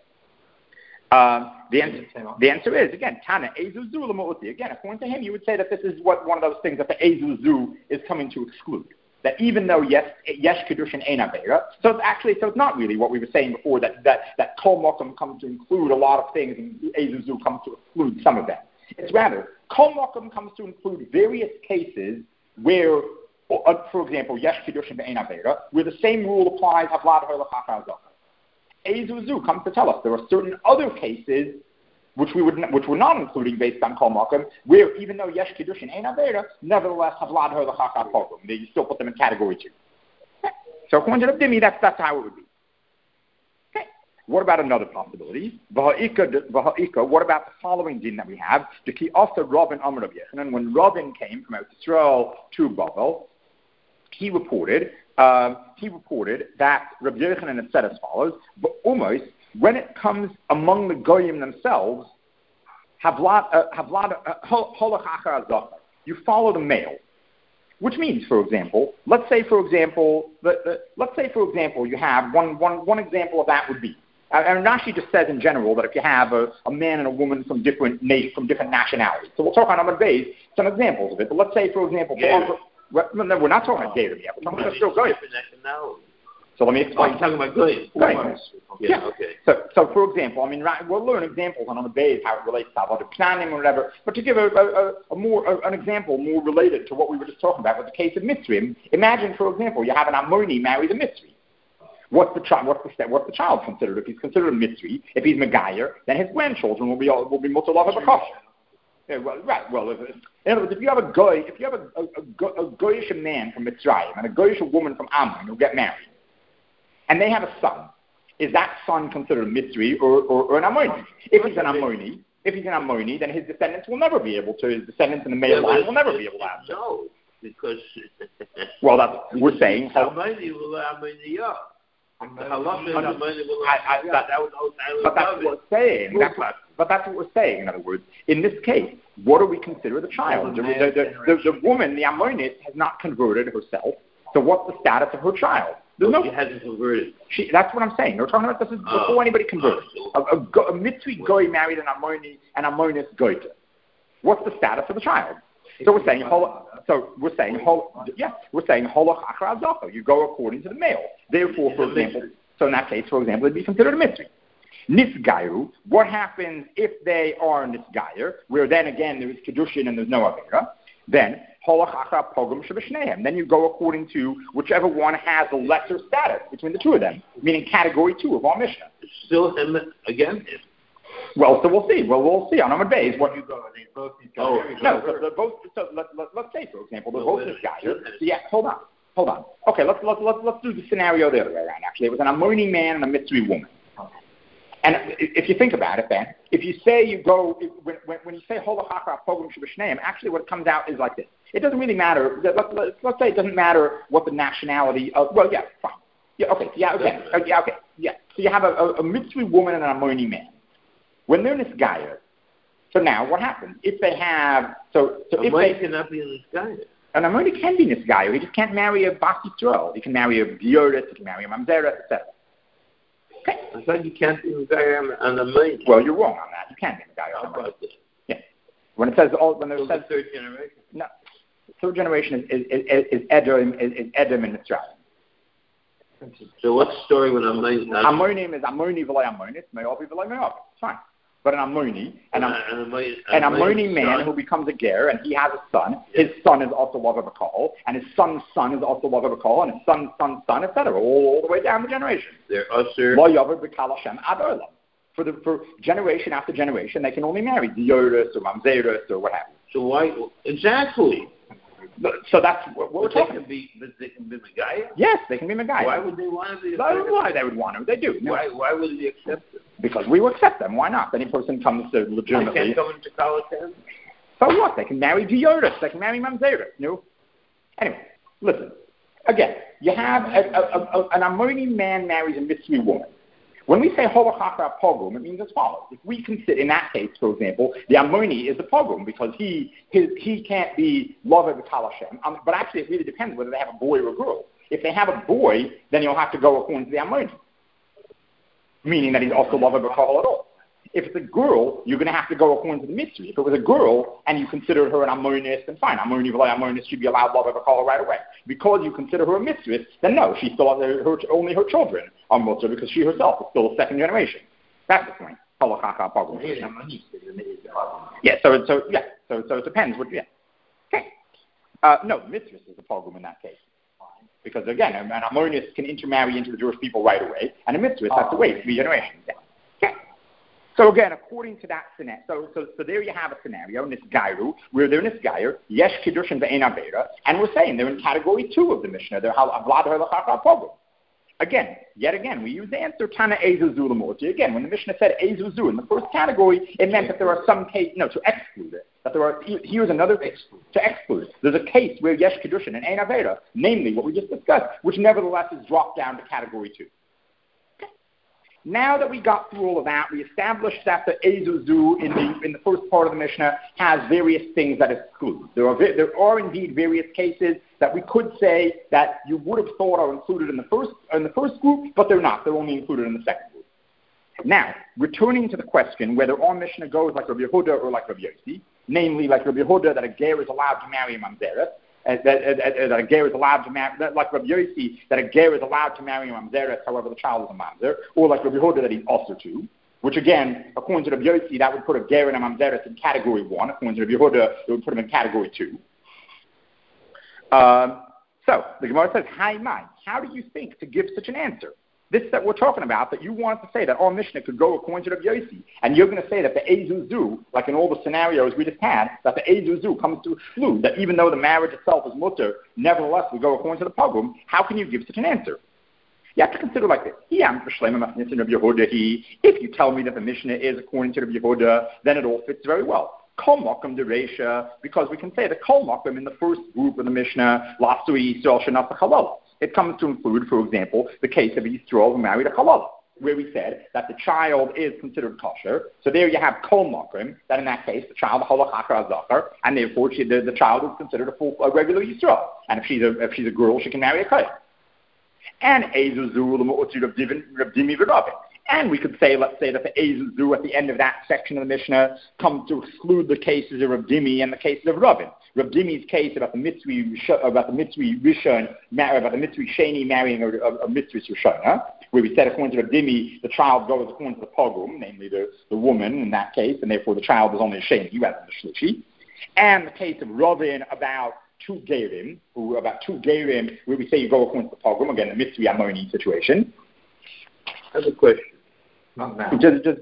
The answer is, again, Tana, Ezu Zu L'Mu'uti. Again, according to him, you would say that this is one of those things that the Ezu Zu is coming to exclude. That even though Yesh Kiddushin Ein Avera, so it's not really what we were saying before, that Kol Mokum comes to include a lot of things and Ezu Zu comes to exclude some of them. It's rather, Kol Mokum comes to include various cases where, for example, Yesh Kiddushin Ein Avera, where the same rule applies, Havlad Ha'Lachach Ha'Zachar. Ezu Zu comes to tell us there are certain other cases which we're not including based on Kol Mokum, where even though Yesh Kiddushin Ein Avera, nevertheless Havlad Ha'Lachach Ha'Pogum. You still put them in category 2. Okay. So according to the Dimi, that's how it would be. Okay. What about another possibility? V'ha'ika, what about the following din that we have? The ki after Robin Amr Rabbi Yechanan, when Robin came from Eretz Yisrael to Bavel, he reported that Rabbi Yechanan had said as follows, but almost when it comes among the goyim themselves, you follow the male, which means, for example, let's say for example, you have one example of that would be, and Rashi just says in general that if you have a man and a woman from different nationalities, so we'll talk on Amud Beis some examples of it. But let's say, for example, we're not talking about Gator yet. We're talking about still goyim. So let me explain. You're talking about goyim. Yeah. Okay. So for example, I mean, we'll learn examples on the Beis how it relates to Avodah Knanim or whatever. But to give an example more related to what we were just talking about with the case of Mitzrim, imagine, for example, you have an Ammoni marries a Mitzri. What's the child considered? If he's considered a Mitzri, if he's Megayer, then his grandchildren will be Mutalav B'Kosher. Yeah, well, right. Well, in other words, if you have a goyish man from Mitzrayim and a goyish woman from Ammon who get married, and they have a son, is that son considered a Mitzri or an Ammoni? If he's an Ammoni, then his descendants will never be able to. His descendants in the male line will never be able to have. No, because well, that's we're saying. But that's what we're saying. But that's what we're saying. In other words, in this case, what do we consider the child? The woman, the Ammonite, has not converted herself. So what's the status of her child? She hasn't converted. That's what I'm saying. We're talking about this is before anybody converts. A Mitzri goy married an Ammonite goyta. What's the status of the child? So we're saying holach achar azacha. You go according to the male. Therefore, for example, so in that case, for example, it'd be considered a Mitzri. Nisgayu, what happens if they are Nisgayer, where then again there is Kiddushin and there's no Avera? Then holach achar pogum shebeshnehem. Then you go according to whichever one has a lesser status between the two of them, meaning category 2 of our Mishnah. Still him again? Well, so we'll see. Well, we'll see on Amud Beis what you go. Both let's say, for example, they're both this guy. Yeah, hold on. Okay, let's do the scenario the other way around. Actually, it was an Ammoni man and a Mitzri woman. And if you think about it, then, if you say when you say holach achar pogum shebeshneim, actually what comes out is like this. It doesn't really matter. Let's say it doesn't matter what the nationality of. Well, yeah, fine. Yeah, okay. Yeah, okay. Okay. Yeah. So you have a Mitzri woman and an Ammoni man. When they're Nisgayer, so now what happens? If they have, if they cannot be a Nisgayer. An Ammoni can be Nisgayer. He just can't marry a Bas Yisrael. He can marry a Bioris, he can marry a Mamzeret, etc. Okay. I thought you can't be Nisgayer on Ammoni. Well, you're wrong on that. You can be Nisgayer on Ammoni. Yeah. When it says third generation. No, third generation is Edom in Mitzrayim. So what's the story when Ammoni? Ammoni is Ammoni v'lay Ammoni. Me'ovi v'lay Me'ovi. It's fine. But an Ammoni, an Ammoni man who becomes a ger and he has a son, his son is also Lav B'Kol, and his son's son is also Lav B'Kol, and his son's son's son, etc., all the way down the generation. They're usher. Lo Yavar B'Kal Hashem Ad Olam. For generation after generation, they can only marry Dioris or Mamzeris or what have you. So why exactly? So that's what we're talking about. They can be Megaya? Yes, they can be Megaya. Why would they want to be? Why they would want to? They do. Why would we accept them? Because we will accept them. Why not? Any person comes to legitimately. They can't come into college then? So what? They can marry Dioris. They can marry Mamzeris. No? Anyway, listen. Again, you have an Ammoni man marries a Mitzri woman. When we say Holachachra pogrom, it means as follows. If we consider, in that case, for example, the Ammoni is a pogrom because he can't be Lover B'Kal Hashem. But actually, it really depends whether they have a boy or a girl. If they have a boy, then you'll have to go according to the Ammoni, meaning that he's also Lover B'Kal at all. If it's a girl, you're going to have to go according to the Mitzri. If it was a girl and you consider her an Ammonist, then fine. Ammonist should be allowed Lover B'Kal right away. Because you consider her a Mitzri, then no, she still has only her children are Mutter because she herself is still a second generation. That's the point. Yeah, so it depends. Okay. No, Mitzri is a pogrom in that case. Because again, an Ammonist can intermarry into the Jewish people right away, and a Mitzri has to wait 3 generations. Okay. So again, according to that scenario, so there you have a scenario, Nisgairu, where they're Nisgair, Yesh Kiddushin Ve'en Avera, and we're saying they're in category 2 of the Mishnah. They're Vlad Ha'lachach Pogrom. Yet again, we use the answer Tana Ezuzu Lamoti. Again, when the Mishnah said Ezuzu in the first category, it meant that there are some cases, to exclude it. That there are, here's another to exclude it. There's a case where Yesh Kiddushin and Ein Avera, namely what we just discussed, which nevertheless is dropped down to category 2. Now that we got through all of that, we established that the Ezuzu in the first part of the Mishnah has various things that exclude. There are indeed various cases that we could say that you would have thought are included in the first group, but they're not. They're only included in the second group. Now, returning to the question whether our Mishnah goes like Rabbi Yehuda or like Rabbi Yossi, namely like Rabbi Yehuda that a ger is allowed to marry a mamzeret, that a ger is allowed to marry, like Rabbi Yossi, that a ger is allowed to marry a mamzeret, however the child is a mamzer, or like Rabbi Yehuda that he's also to, which again, according to Rabbi Yossi, that would put a ger and a mamzeret in category 1. According to Rabbi Yehuda, it would put him in category 2. So the Gemara says, "Hi, Mai, how do you think to give such an answer? This that we're talking about, that you wanted to say that our Mishnah could go according to Rabbi Yossi, and you're going to say that the Ezuzu, like in all the scenarios we just had, that the Ezuzu comes to exclude, that even though the marriage itself is mutter, nevertheless we go according to the pogrom. How can you give such an answer? You have to consider like this. If you tell me that the Mishnah is according to Rabbi Yehuda, then it all fits very well. Kol Mokum Dereisha, because we can say that Kol Mokum in the first group of the Mishnah, Lasui Yisrael Shenasa Halala. It comes to include, for example, the case of Yisrael who married a Halala, where we said that the child is considered kosher. So there you have Kol Mokum, that in that case the child Halachachar Azachar, and therefore the child is considered a regular Yisrael. And if she's a girl, she can marry a Kohen. And Ezuzu L'Mu'utzir of Dimi V'Ravin. And we could say, let's say that the Ezuzu at the end of that section of the Mishnah comes to exclude the cases of Rav Dimi and the cases of Ravin. Rav Dimi's case about the Mitzri Rishon, about the Mitzri Sheni marrying a Mitzri Rishon, where we said according to Rav Dimi, the child goes according to the pogrom, namely the woman in that case, and therefore the child is only a Sheni rather than a Shlishi. And the case of Ravin about two Gerim, where we say you go according to the pogrom, again, the Mitzri Ammoni situation. I have a question. Not now. Just the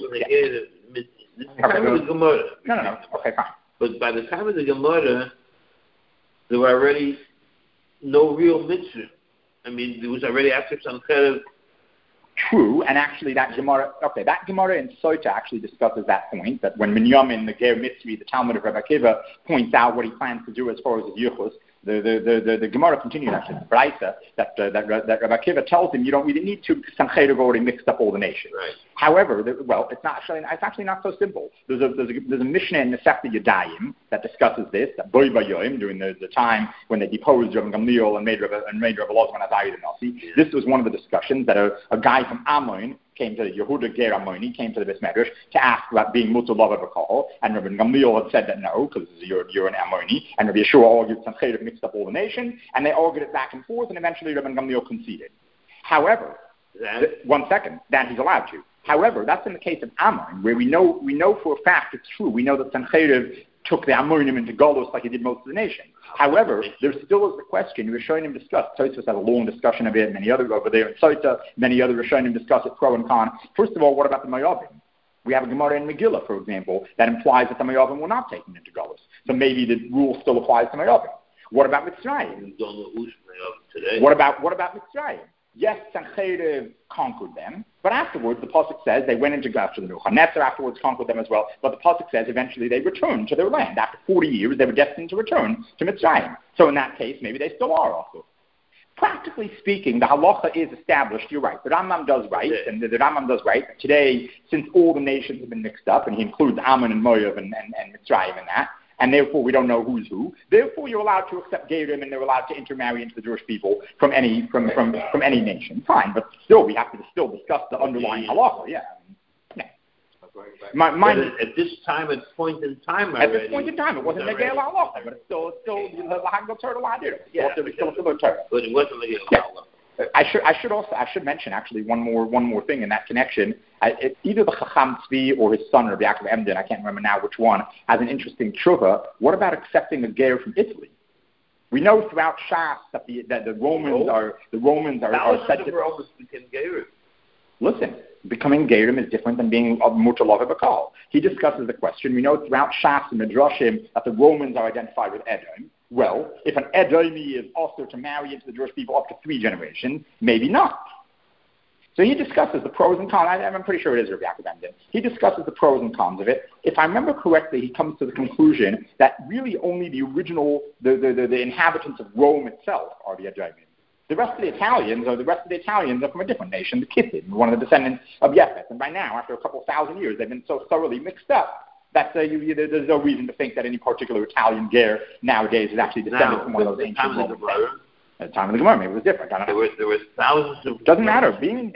time of the Gemara. No. Okay, fine. But by the time of the Gemara, there were already no real mitzvah. I mean, there was already after some kind of... True, and actually that Gemara in Sota actually discusses that point, that when Minyamin, the Ger Mitzri, the Talmud of Rabbi Akiva, points out what he plans to do as far as his Yichus, the Gemara continues actually, the Braisa, that Rabbi Akiva tells him you don't really need to, Sancheir have already mixed up all the nations. Right. However, it's actually not so simple. There's a Mishnah in Masechta Yadayim that discusses this, that Boi Bayoim, during the time when they deposed Rabbi Gamliel and made Rabbi Elazar ben Azariah the Nasi. This was one of the discussions that a guy from Ammon came to Yehuda Ger Ammoni, came to the Beis Medrash to ask about being mutar lava b'kol, and Rabbi Gamliel had said that no, because you're an Ammoni, and Rabbi Yeshua argued some chaydav mixed up all the nations, and they argued it back and forth, and eventually Rabbi Gamliel conceded. However, one second, that he's allowed to. However, that's in the case of Ammon, where we know for a fact it's true. We know that Sancheriv took the Ammonim into Golos like he did most of the nation. However, there still is the question. Rishonim discuss. Tosfos had a long discussion of it. Many other over there in Sota. Many other Rishonim discuss it pro and con. First of all, what about the Mayavim? We have a Gemara in Megillah, for example, that implies that the Mayavim were not taken into Golos. So maybe the rule still applies to Mayavim. What about Mitzrayim? You don't know who's today. What about Mitzrayim? Yes, Sancheriv conquered them, but afterwards the pasuk says they went into Nebuchadnezzar. Nebuchadnezzar afterwards conquered them as well, but the pasuk says eventually they returned to their land. After 40 years, they were destined to return to Mitzrayim. So in that case, maybe they still are also. Practically speaking, the halacha is established. You're right. The Rambam does right, and the Rambam does right. Today, since all the nations have been mixed up, and he includes Ammon and Moav and Mitzrayim in that, and therefore we don't know who's who. Therefore, you're allowed to accept Gerim, and they're allowed to intermarry into the Jewish people from any nation. Fine, but still, we have to still discuss the underlying halacha. Yeah. At this point in time, it wasn't Negei halacha, but it's still the Hagel Torah Lahadira. Yeah, but it wasn't Negei halacha. I should mention actually one more thing in that connection. Either the Chacham Tzvi or his son Rabbi Yaakov Emden, I can't remember now which one, has an interesting tshuva. What about accepting a ger from Italy? We know throughout Shas that the Romans are said to. Romans became gerim. Listen, becoming gerim is different than being mutalav bakal. He discusses the question. We know throughout Shas and Midrashim that the Romans are identified with Edom. Well, if an Edomi is also to marry into the Jewish people up to 3 generations, maybe not. So he discusses the pros and cons. I'm pretty sure it is Rabbi Yaakov Emden. He discusses the pros and cons of it. If I remember correctly, he comes to the conclusion that really only the original, the inhabitants of Rome itself are the Edomi. The rest of the Italians are from a different nation, the Kittim, one of the descendants of Yefet. And by now, after a couple of thousand years, they've been so thoroughly mixed up that there's no reason to think that any particular Italian ger nowadays is actually descended from one of those ancient Roman states. At the time of the Gemara, maybe it was different. I don't know. There was thousands of. Doesn't matter. Being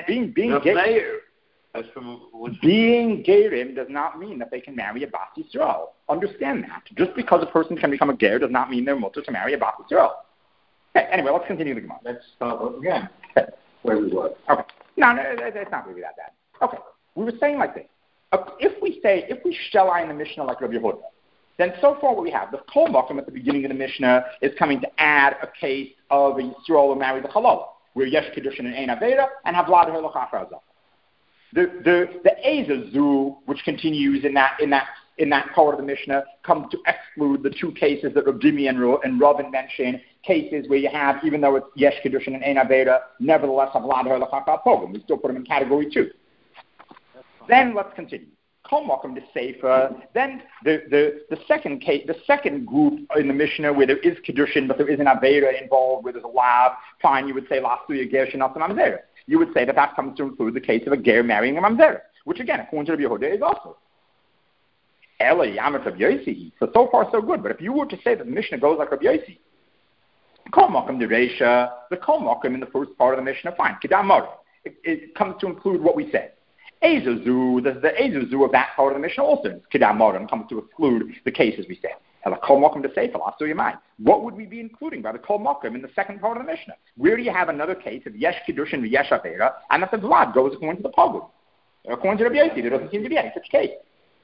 gerim does not mean that they can marry a Bas Yisrael. Understand that. Just because a person can become a ger does not mean they're mutter to marry a Bas Yisrael. Okay, anyway, let's continue the Gemara. Let's start over again. Where we were. Okay. No, it's not really that bad. Okay. We were saying like this. If we shella in the Mishnah like Rabbi Yehuda, then so far what we have, the Kol Makom at the beginning of the Mishnah is coming to add a case of a Yisrael who married the Halala, where Yesh Kedushin and Ein Aveda, and have Vlad Halachah Razah. The Ezazu, which continues in that part of the Mishnah, comes to exclude the 2 cases that Rav Dimi and Ravin mention, cases where you have, even though it's Yesh Kedushin and Ein Aveda, nevertheless have Vlad Halachah Pogum. We still put them in category 2. Then let's continue. Kol Makom to Sefer. Then the second case, the second group in the Mishnah where there is Kedushin, but there is an Avera involved, where there's a Lav. Fine, you would say Lasuya Ger Shenat Mamzeres. You would say that comes to include the case of a Ger marrying a Mamzeres, which again, according to Rabbi Yehuda, is also. Ela Yamat Rabbi Yossi. So far so good. But if you were to say that the Mishnah goes like Rabbi Yossi, Kol Makom Dereisha, the Kol Makom in the first part of the Mishnah, fine. Kedam Mar. It comes to include what we said. Ezuzu, the Ezuzu of that part of the Mishnah also is Kedam Morim, comes to exclude the cases we said. Kol Makom to Sefer, so you mind. What would we be including by the Kol Makom in the second part of the Mishnah? Where do you have another case of Yesh Kedushin v'Yesh Avera, and that the Vlad goes according to the Pogum? According to Rabbi Yossi, there doesn't seem to be any such case.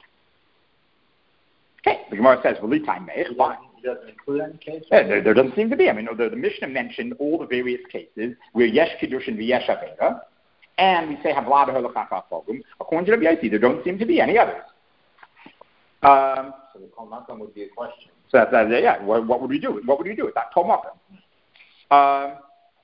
Okay, the Gemara says, V'litai Meich, fine. Doesn't include any cases? Yeah, there doesn't seem to be. I mean, the Mishnah mentioned all the various cases where Yesh Kedushin v'Yesh Avera, and we say Havlada Halachah Pogum. According to Rabbi Yossi, there don't seem to be any others. So the Kol Makom would be a question. So that's yeah. What would we do? What would we do with that Kol Makom?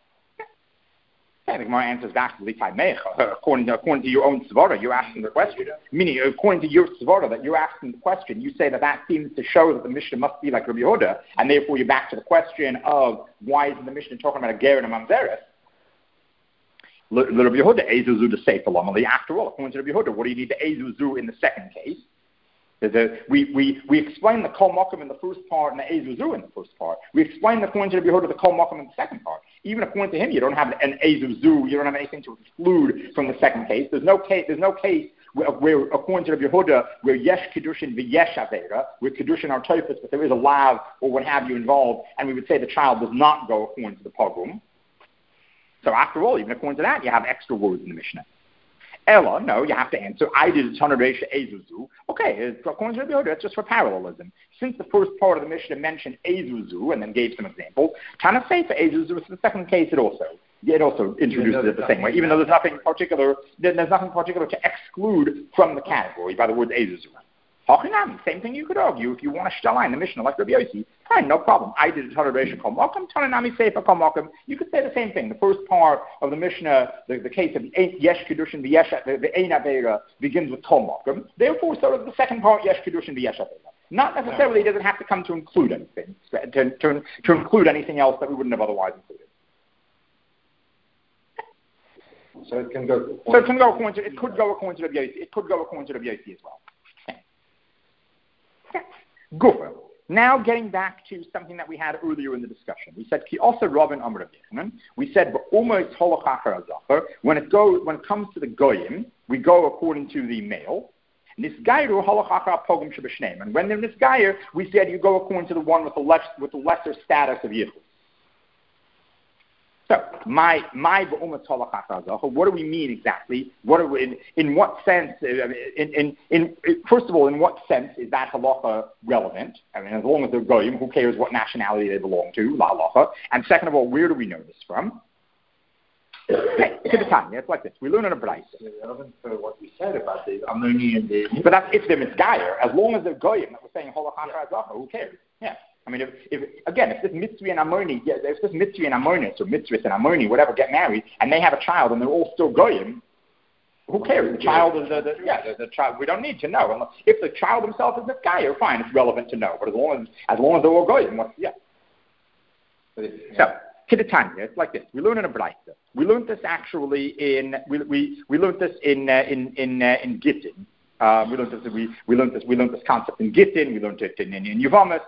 The Gemara answers back to Litai Meich. According to your own svara, you're asking the question. Meaning, according to your svara that you're asking the question, you say that seems to show that the Mishnah must be like Rabbi Yehuda, and therefore you're back to the question of why isn't the Mishnah talking about a ger and a mamzeres? Rabbi Yehuda ezuzu to say for after all, according to Rabbi Yehuda, what do you need the ezuzu in the second case? We explain the Kol Makom in the first part and the ezuzu in the first part. We explain according to Rabbi Yehuda the Kol Makom in the second part. Even according to him, you don't have an ezuzu. You don't have anything to exclude from the second case. There's no case where according to Rabbi Yehuda, where Yesh Kedushin v'Yesh Avera, where Kedushin are typhus, but there is a lav or what have you involved, and we would say the child does not go according to the pogrom. So after all, even according to that, you have extra words in the Mishnah. Ella, no, you have to answer. I did a ton of Reisha Ezuzu. Okay, according to Rabbi Yehuda, it's just for parallelism. Since the first part of the Mishnah mentioned Ezuzu and then gave some examples, Tana Sefer Ezuzu is the second case. It also introduces it the same way, even though there's nothing particular to exclude from the category by the word Ezuzu. Same thing you could argue if you want to shella in the Mishnah like Rabbi Yossi. Fine, no problem. I did Tanareisha Kol Mokum, Tananami Sefer Kol Mokum. You could say the same thing. The first part of the Mishnah, the case of Yesh Kedushin, the Ein Avera begins with Kol Mokum. Therefore, sort of the second part, Yesh Kedushin, the Yesh Avera. Not necessarily doesn't have to come to include anything, to include anything else that we wouldn't have otherwise included. So it can go. So it can go according to. It could go according to the Yossi. It could go according to the Yossi as well. Okay. Gufa. Now getting back to something that we had earlier in the discussion. We said Ki also Robin Amr Bichman. We said almost Holachachar Azacher. When it comes to the Goyim, we go according to the male. Nisgairu Holachachar Pogum Shabashneim. And when they're Nisgair, we said you go according to the one with the lesser status of Yichus. So, what do we mean exactly? In what sense? First of all, in what sense is that halacha relevant? I mean, as long as they're goyim, who cares what nationality they belong to? La halacha. And second of all, where do we know this from? Okay, it's like this. We learn in a brayso. Relevant for what we said about the Ammoni and the. But that's if they're misgayer. As long as they're goyim, that we're saying halacha, who cares? Yeah. I mean, if this Mitzri and Ammoni, if this Mitzri and Ammonis or Mitzris and Ammoni, whatever, get married and they have a child and they're all still goyim, who cares? The child is the child. We don't need to know. If the child himself is misgayer, fine, it's relevant to know. But as long as they're all goyim, So, Kidatanya, it's like this. We learn in a brayso. We learned this actually we learned this in Gittin. We learned this concept in Gittin. We learned it in Yevamos.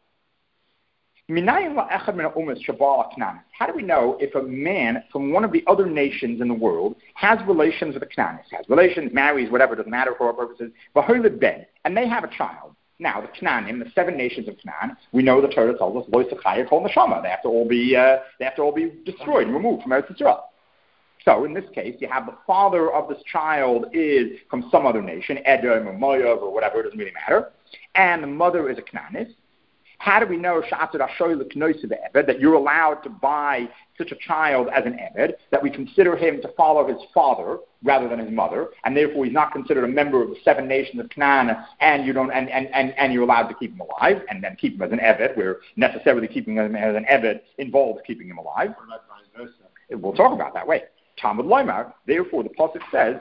How do we know if a man from one of the other nations in the world has relations with a Knanis, has relations, marries, whatever, doesn't matter for our purposes, and they have a child? Now, the Knanim, the 7 nations of Canaan, we know the Torah tells us, Lo Sechaya Kol Neshama. They have to all be destroyed and removed from Eretz Yisrael. So, in this case, you have the father of this child is from some other nation, Edom or Moav or whatever, it doesn't really matter, and the mother is a Knanis. How do we know that you're allowed to buy such a child as an Ebed, that we consider him to follow his father rather than his mother, and therefore he's not considered a member of the 7 nations of Canaan, and you don't, and you're allowed to keep him alive, and then keep him as an Ebed, where necessarily keeping him as an Ebed involves keeping him alive? We'll talk about that. Wait. Talmud Loimar, therefore the pasuk says,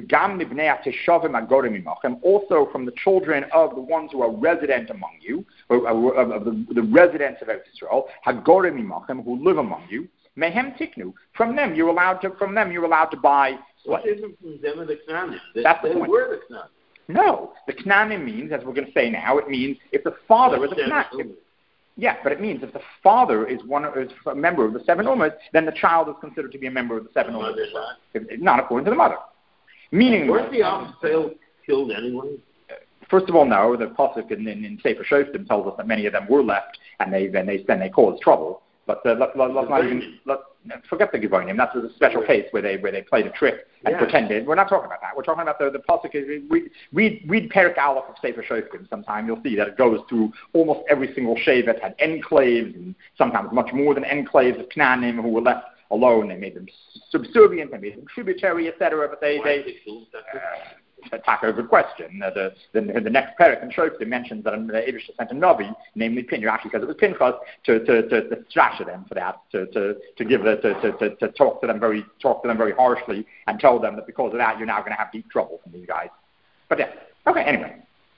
and also from the children of the ones who are resident among you, of the residents of Eretz Yisrael, Hagorim Imachem, who live among you, Mehem Tiknu. From them you're allowed to buy slaves. What is it from them and the Knanim? That's the point. Were the Knanim. No, the Knanim means, as we're going to say now, it means if the father is a Knanim. Yeah, but it means if the father is a member of the 7 Ummahs, then the child is considered to be a member of the 7 Ummahs. Not according to the mother. Meaning, weren't the Am killed anyway? First of all, no. The pasuk in Sefer Shoftim tells us that many of them were left, and they caused trouble. But let's not even forget the Givonim. That's a special case where they played a trick and pretended. We're not talking about that. We're talking about the pasuk. Read Perek Aleph of Sefer Shoftim sometime. You'll see that it goes through almost every single shevet had enclaves, and sometimes much more than enclaves of Knanim who were left alone. They made them subservient, they made them tributary, etc. But that's a good question. The next parak in Shoftim mentions that Elisha sent a Navi, namely Pinchas, because it was Pinchas, to thrash at them for that, to talk to them very harshly, and tell them that because of that you're now going to have deep trouble from these guys. But yeah, okay. Anyway,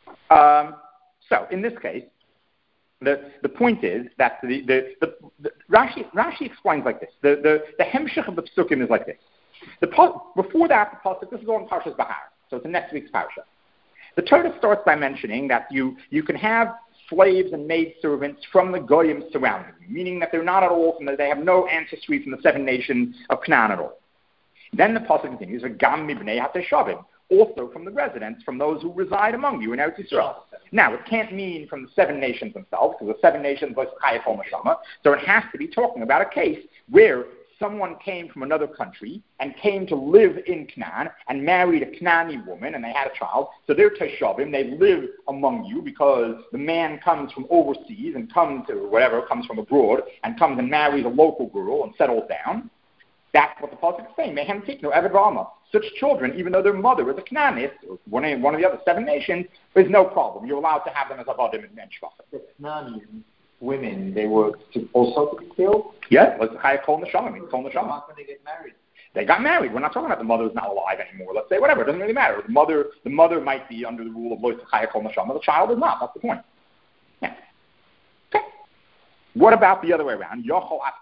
so in this case, the point is that the Rashi explains like this. The hemshech of the psukim is like this. Before that, the pasuk, this is all in Parshas Bahar, so it's in next week's parsha. The Torah starts by mentioning that you can have slaves and maidservants from the goyim surrounding you, meaning that they're not at all they have no ancestry from the 7 nations of Canaan at all. Then the pasuk continues, "V'gam mibnei hateshavim," also from the residents, from those who reside among you in Eretz Yisrael. Now, it can't mean from the 7 nations themselves, because the 7 nations was Chayefol Neshama, so it has to be talking about a case where someone came from another country and came to live in Canaan and married a Canaanite woman, and they had a child, so they're Teshavim, they live among you because the man comes from overseas and comes from abroad, and comes and marries a local girl and settles down. That's what the pasuk is saying. Mehem tiknu eved v'ama. Such children, even though their mother is a Canaanite, one of the other 7 nations, is no problem. You're allowed to have them as avadim and shvachim. The Knanim women, they were also to be killed? Yeah, like Chaya Kol Neshama, means Kol Neshama. How can they get married? They got married. We're not talking about the mother's not alive anymore. Let's say whatever. It doesn't really matter. The mother might be under the rule of Lo Chaya Kol Neshama. The child is not. That's the point. Yeah. Okay. What about the other way around? You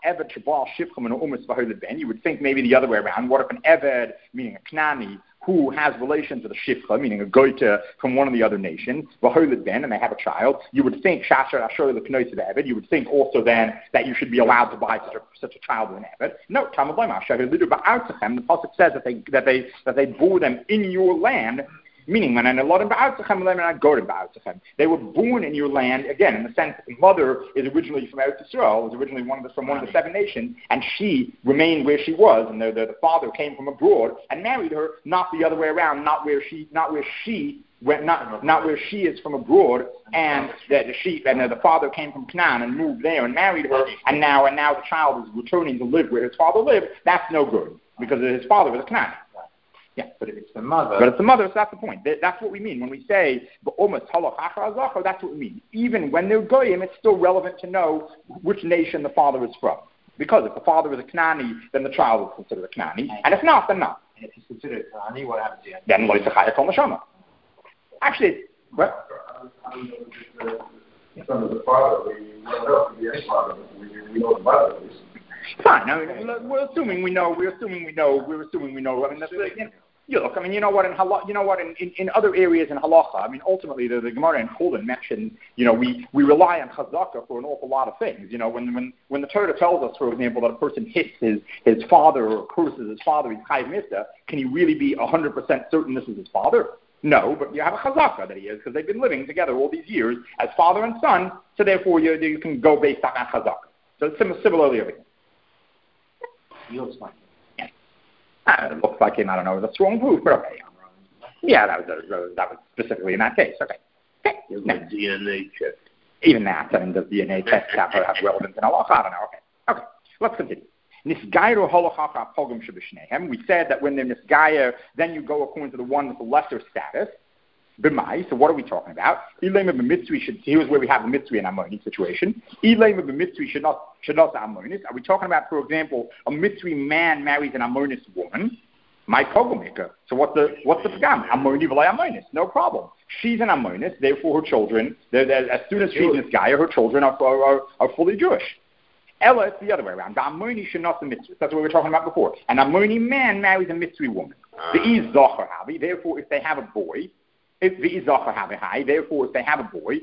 would think maybe the other way around. What if an Eved, meaning a Knani, who has relations with a Shifcha, meaning a Goita from one of the other nations, and they have a child, you would think, you would think also then that you should be allowed to buy such a child with an Eved. No, the Pasuk says that they bore them in your land, meaning they were born in your land, again, in the sense that the mother is originally from Eretz Yisrael, was originally from one of the 7 nations, and she remained where she was, and the father came from abroad and married her, not the other way around, not where she is from abroad, and the father came from Canaan and moved there and married her, and now the child is returning to live where his father lived. That's no good, because his father was a Canaan. Yeah, but if it's the mother. But it's the mother, so that's the point. That's what we mean when we say almost halach achar. That's what we mean. Even when they're goyim, it's still relevant to know which nation the father is from. Because if the father is a Knani, then the child is considered a Knani, and if not, then not. And if he's considered a Knani, what happens here? Then lo yitzchaya kol neshama. Actually, what? Son of the father, we don't know if he is father, we know the mother is. Fine. I mean, we're assuming we know. I mean, that's look. I mean, you know what? In other areas in halacha, I mean, ultimately the Gemara in Chulin mentions, we rely on chazaka for an awful lot of things. When the Torah tells us, for example, that a person hits his father or curses his father, he's chayiv misa. Can you really be 100% certain this is his father? No, but you have a chazaka that he is, because they've been living together all these years as father and son. So therefore, you can go based on that chazaka. So similarly over here. Looks like it. Yeah. It looks like him. I don't know. It was a strong proof, but okay. Yeah, that was specifically in that case. Okay. DNA check. Even that. I mean, does DNA test have relevance in halacha? I don't know. Okay. Let's continue. Nisgairu halacha pogum shebishnehem. We said that when they're nisgayer, then you go according to the one with the lesser status. B'mai, so what are we talking about? Here's where we have the mitzvah and Ammoni situation. Should not Ammonis. Are we talking about, for example, a mitzvah man marries an Ammonis woman? My kogomika. So what's the pagam? Ammoni v'lay Ammonis. No problem. She's an Ammonis, therefore her children, as soon as she's this guy, her children are fully Jewish. Ella, it's the other way around. The Ammoni should not the mitzvah. That's what we were talking about before. An Ammoni man marries a mitzvah woman. The Zohar Havi. Therefore, if they have a boy, therefore, if they have a boy,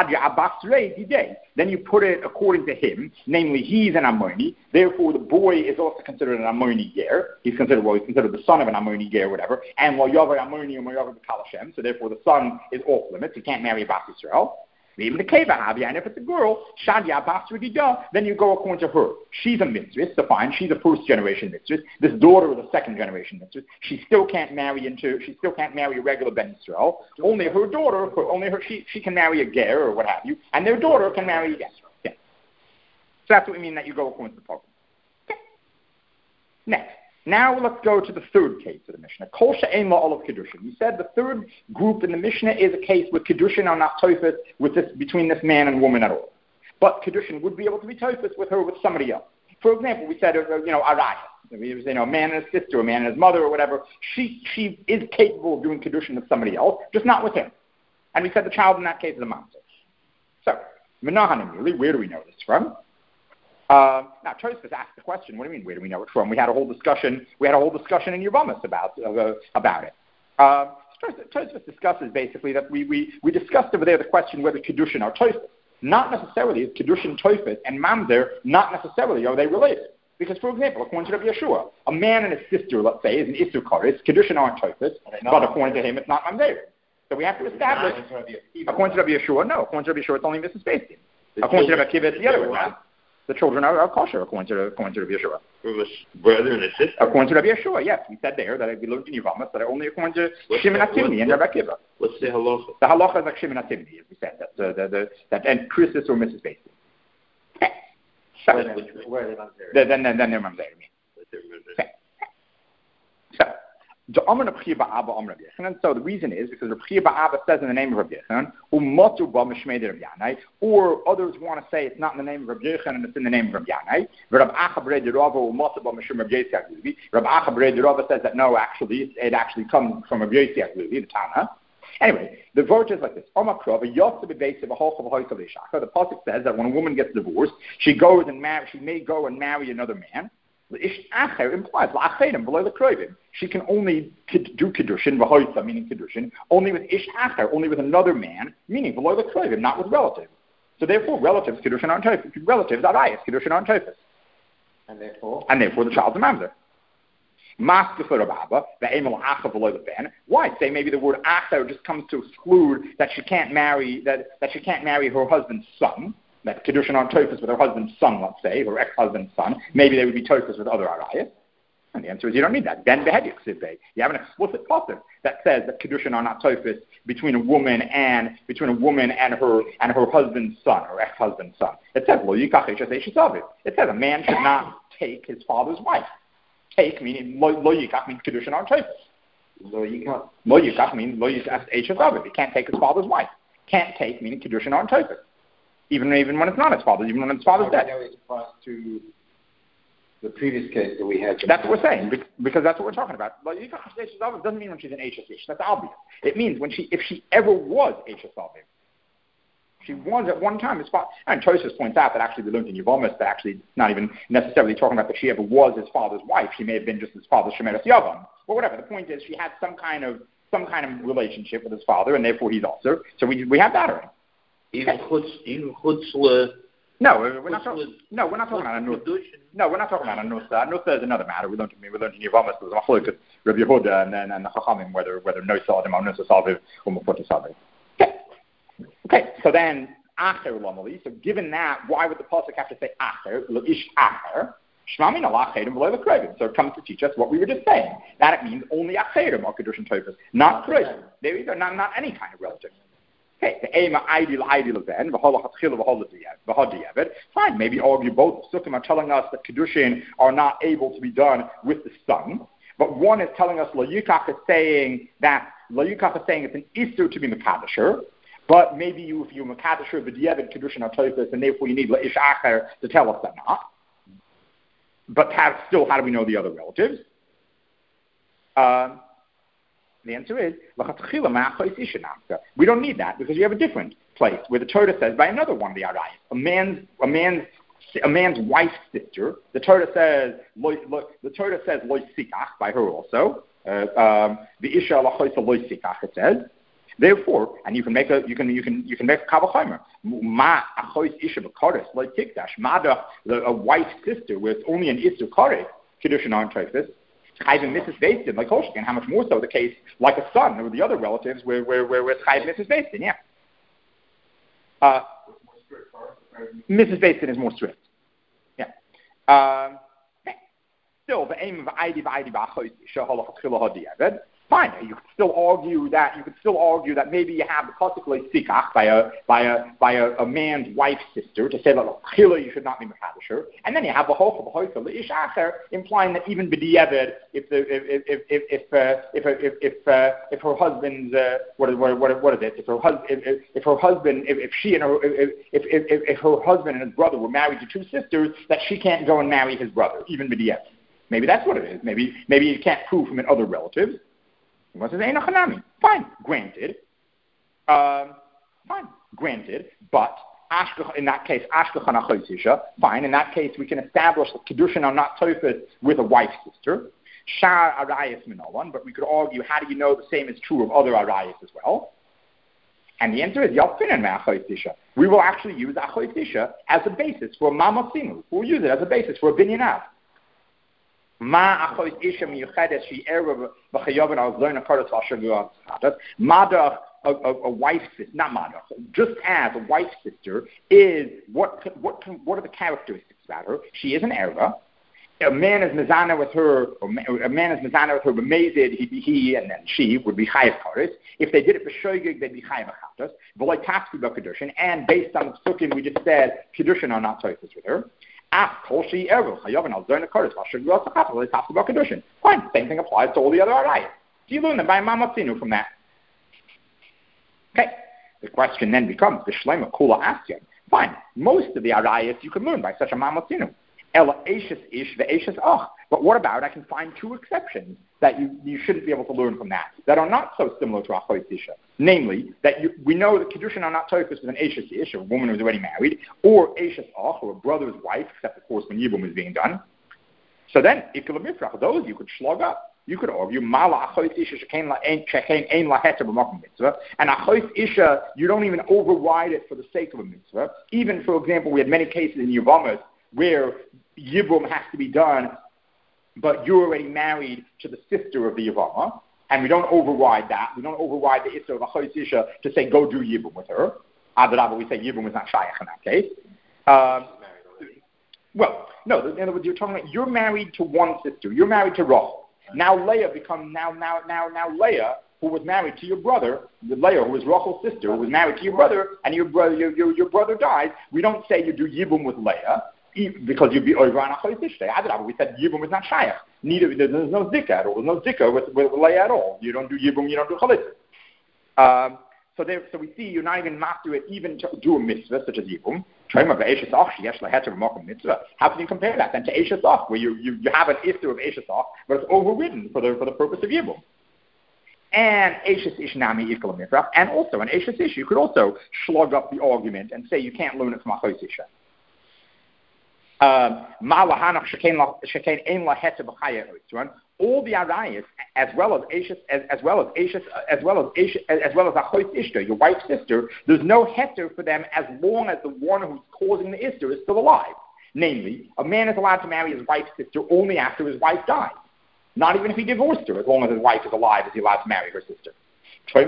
then you put it according to him, namely he's an Ammoni, therefore the boy is also considered an Ammoni ger. He's considered the son of an Ammoni ger, whatever, and Yavar Ammoni and Yavar Kalashem, so therefore the son is off limits, he can't marry a Bas Yisrael. Even the Keva Havia, and if it's a girl, Shadia Basra, then you go according to her. She's a mitzvah, so fine, she's a first generation mitzvah. This daughter is a second generation mitzvah. She still can't marry a regular Ben Yisrael. Only her daughter, she can marry a ger or what have you, and their daughter can marry a ger. Yeah. So that's what we mean that you go according to the program. Okay. Next. Now let's go to the third case of the Mishnah. Kol she'ein la olav kedushin. We said the third group in the Mishnah is a case where kedushin are not toifus between this man and woman at all. But kedushin would be able to be toifus with her with somebody else. For example, we said araya. A man and his sister, a man and his mother, or whatever. She is capable of doing kedushin with somebody else, just not with him. And we said the child in that case is a mamzer. So, menahanim, where do we know this from? Now, Tosfos asked the question, what do you mean, where do we know it from? We had a whole discussion in Yervamis about it. Tosfos discusses basically that we discussed over there the question whether Kedushin are Tosfos. Not necessarily is Kedushin Tosfos and Mamzer, not necessarily are they related. Because, for example, according to Rabbi Yeshua, a man and his sister, let's say, is an Isur Koris, Kedushin aren't Tosfos, but according to him, it's not Mamzer. So we have to establish, according to Rabbi Yeshua, no. According to Rabbi Yeshua, it's only Mrs. Spacey. According to Rabbi Akiva, it's the other way around. The children are kosher, according to Rabbi Yeshua. From a brother and a sister? According to Rabbi Yeshua, yes. We said there that we learned in Yervamis that only according to Shimon HaTimni and Rabbi Akiva. What's the halacha? The halacha is like Shimon HaTimni, as we said. That and Christus or Mrs. Basin. Where are they? Then they're mamzer. And so the reason is because Rabbi Chia Ba'aba says in the name of Rabbi Yochanan, or others want to say it's not in the name of Rabbi Yochanan and it's in the name of Rabbi Yanai. Rabbi Acha B'rei Rava says that no, actually, it actually comes from Rabbi Yosef the Tana. Anyway, the verse is like this. The pasuk says that when a woman gets divorced, she may go and marry another man. Implies she can only do kedushin, meaning kedushin, only with ish acher, only with another man, meaning not with relatives. So therefore, relatives kedushin aren't tofus. Relatives arayis kedushin aren't tofus. And therefore, the child's a mamzer. Why? Say maybe the word acher just comes to exclude that she can't marry her husband's son. That kedushin on tofus with her husband's son, let's say, her ex-husband's son. Maybe they would be tofus with other arayas. And the answer is you don't need that. Ben behedek sivbei. You have an explicit pasuk that says that kedushin are not tofus between a woman and her husband's son or ex-husband's son. It says lo yikach eshes eshes aviv. It says a man should not take his father's wife. Take meaning lo yikach means kedushin on tofus. Lo yikach means lo yikach eshes aviv. He can't take his father's wife. Can't take meaning kedushin on tofus. Even when it's not his father, even when his father's dead. It applies to the previous case that we had. That's what we're saying, because that's what we're talking about. But doesn't mean when she's an Eishes Ish. That's obvious. It means if she ever was Eishes Avim. She was at one time his father. And Tosfos points out that actually we learned in Yevamis that actually not even necessarily talking about that she ever was his father's wife. She may have been just his father's Shemeres Yavam. But whatever. The point is she had some kind of relationship with his father, and therefore he's also. So we have that already. Even No, we're not talking about a nusa. No, we're not talking about a nusa. Nusa is another matter. We learned in Yevamis there's a machlokes Rabbi Yehuda and the Chachamim whether nusa adam or nusa saviv or mufota saviv. Okay. So then acher lamali. So given that, why would the pasuk have to say acher ish acher? Shmamin ala acherim v'lo l'krovim. So it comes to teach us what we were just saying. That it means only acherim are kedushin tofus, not krovim. There either not any kind of relative. Okay, the ema ideal event, fine, maybe argue both. Sukkim are telling us that kedushin are not able to be done with the son, but one is telling us Layukach is saying it's an issur to be Makadasher, but maybe if you're Makadasher, b'diavad kedushin are tofus, and therefore you need La'ish Acher to tell us that not. But how do we know the other relatives? The answer is, we don't need that because you have a different place where the Torah says by another one of the arayos, a man's wife's sister. The Torah says loy sikach by her also. The isha lachoisa loy sikach it says. Therefore, and you can make a kavachomer. Ma achois isha b'koris loy tikdash. Mada a wife's sister where it's only an isur koris kedushin on tofus. Chayv Mrs. Basin, like Hoshikin, how much more so the case like a son or the other relatives where it's Chayv Mrs. Basin, yeah. Mrs. Basin is more strict. Yeah. Still, the aim of Aidi Ba'achois Shahalach Tchilah Hadiyavad. Fine, you could still argue that maybe you have the particular sikach by a man's wife's sister to say that chila you should not be mechadasher, and then you have the hocha the ish acher implying that even b'diavad if her husband's what is it if her husband and his brother were married to two sisters that she can't go and marry his brother even b'diavad. Maybe that's what it is. Maybe you can't prove from it other relatives. Fine, granted. But in that case, fine. In that case, we can establish that kedushin are not tofus with a wife's sister. Shar arayis minolan, but we could argue, how do you know the same is true of other arayis as well? And the answer is yalfinan me'achoisisha. We will actually use achoisisha as a basis for mamasimu. We'll use it as a basis for a binyanav. Ma achois isha miyuchedes she erev b'chayavan al zona karas v'asher Madach, a wife's sister, not madach. Just as a wife's sister is, what are the characteristics about her? She is an erva. A man is mezana with her, but mazid, he and then she would be chayav kares. If they did it for shoygig, they'd be chayav achatos. V'loi tafsi b'kedushin, and based on the sukkim we just said, kedushin are not tofus with her. Fine, same thing applies to all the other arayos. Do you learn them by Mamatzinu from that? Okay. The question then becomes, the Shlema Kula Asyan. Fine. Most of the Arayas you can learn by such a Mamatzinu. Ela Eishes Ish ve'Eishes Ach. But what about, I can find two exceptions that you shouldn't be able to learn from that are not so similar to Achois Isha. Namely, that we know that Kiddushin are not Toifus with an Eishes Ish, or a woman who's already married, or Eishes Ach, or a brother's wife, except of course when Yibum is being done. So then, Ikul Mifrach, those you could slug up. You could argue, Mala Achois Isha shekein ein laheta b'makom mitzvah, and Achois Isha, you don't even override it for the sake of a mitzvah. Even, for example, we had many cases in Yevamos where Yibum has to be done, but you're already married to the sister of the Yevama, and we don't override that. We don't override the Issa of Achois Isha to say, go do Yibum with her. Adarabah, we say Yibum is not Shayach in that case. Well, no, in other words, you're married to one sister. You're married to Rachel. Now Leah becomes now Leah, who was married to your brother, Leah, who was Rachel's sister, who was married to your brother, and your brother dies. We don't say you do Yibum with Leah, because you'd be over on Achois Isha. We said Yibum is not Shayach. There's no Zikah at all. There's no Zikah with Leah at all. You don't do Yibum, you don't do Chalitza. So we see you're not even master it even to do a mitzvah such as Yibum. How can you compare that then to Eishes Ach, where you have an issue of Eishes Ach, but it's overridden for the purpose of Yibum? And Eishes Ish Nami Ikul Mifrach, and also an Eishes Ish, you could also slug up the argument and say you can't learn it from Achois Isha. All the arayas, as well as Achois Ishta, your wife's sister, there's no heter for them as long as the one who's causing the Ishta is still alive. Namely, a man is allowed to marry his wife's sister only after his wife dies. Not even if he divorced her, as long as his wife is alive, is he allowed to marry her sister. How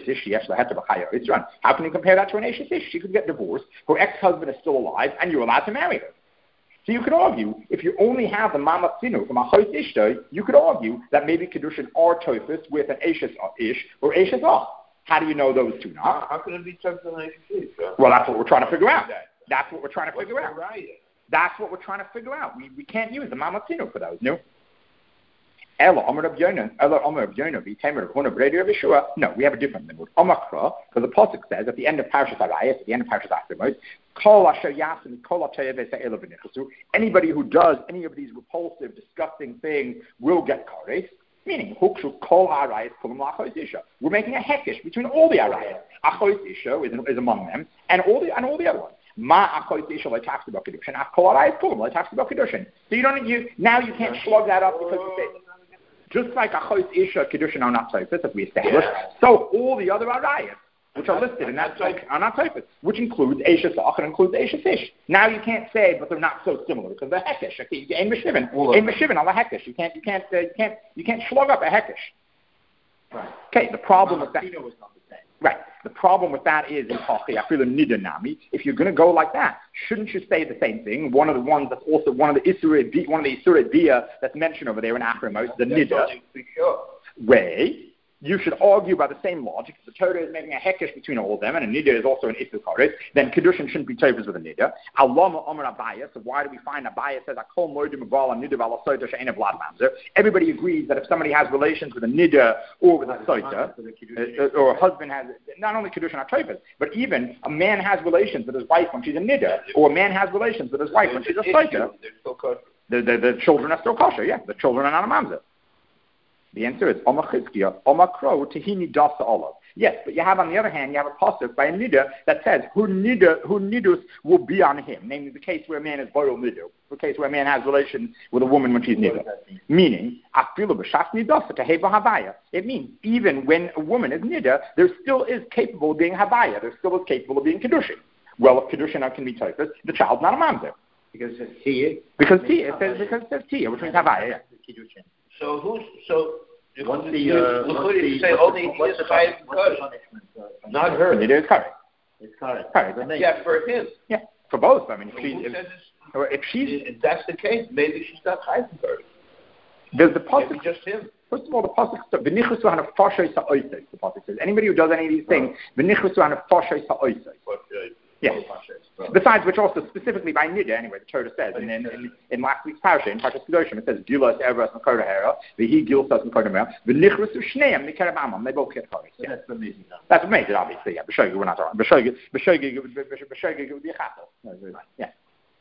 can you compare that to an Eishes Ish? She could get divorced, her ex-husband is still alive, and you're allowed to marry her. So you could argue, if you only have the Mamatzinu from Achois Ishta, you could argue that maybe Kiddushin are Toifus with an Eishes Ish or Eishes Ach. How do you know those two now? How can it be Toifus and Eishes Ish? Well, that's what we're trying to figure out. That's what we're trying to figure out. That's what we're trying to figure out. We can't use the Mamatzinu for those, no? No, we have a different limud. Omakra, because the pasuk says at the end of Parashas Arayos, at the end of Parashas Achrimos, anybody who does any of these repulsive, disgusting things will get kares. Meaning, we're making a hekish between all the Arayos. Achois Isha is among them, and all the other ones. So now you can't slug that up because you say. Just like Achois Isha, Kiddushin are not Toifus, as we established, so all the other Arayas, which are listed in that section, are not Toifus, which includes Eishes Ach and includes Eishes Ish. Now you can't say, but they're not so similar because they're Hekesh. Ein Meshivin on the Hekesh. You can't slug up a Hekesh. Right. Okay, the problem with that. Was not the same. Right. The problem with that is if you're going to go like that, shouldn't you say the same thing? One of the ones that's also one of the Isurei Bia that's mentioned over there in Achrimos, the Nida. Way. You should argue by the same logic. If the Torah is making a hekesh between all of them, and a nida is also an issue karet, then Kiddushin shouldn't be Toifus with a nida. Alama Omer Abaya, so why do we find Abaya says, Akol Moedim Aval and Nida Valasoita She'ena Vlad Mamzer? Everybody agrees that if somebody has relations with a nida or with a soita, or a husband has, not only Kiddushin are Toifus, but even a man has relations with his wife when she's a nida, or a man has relations with his wife when she's a soita. The children are still kosher, yeah. The children are not a mamzer. The answer is Oma Chizkiya, Oma Kro, Tehini Dasa Olav. Yes, but you have on the other hand, you have a pasuk by a nida that says who nidus will be on him, namely the case where a man is boil nidu, the case where a man has relations with a woman when she's nida. Meaning, afilu b'shas nidasa teheva havaya. It means even when a woman is nida, there still is capable of being havaya. There still is capable of being kedushin. Well, if kedushin can be toifus, the child's not a mamzer. Because it says tia. Because it says tia, which means havaya. Yeah. So What's the punishment? Not her. It is correct. It's correct. Yeah, for him. Yeah, for both. I mean, if that's the case, maybe she's not hiding her. There's the pasuk. Maybe just him. First of all, the pasuk says, the pasuk says, anybody who does any of these things, yeah. Besides which, also specifically by nida, anyway, the Torah says, and in last week's parasha, in Parshas Kedoshim, it says, "Gilas eras mekora hera, v'hi gilsas mekora mera, v'nichrasu shneim mikara b'amam." They both get chorus. That's amazing. That's amazing, obviously. Yeah, b'shogi, we're not talking. B'shogi would be a chapel. Yeah.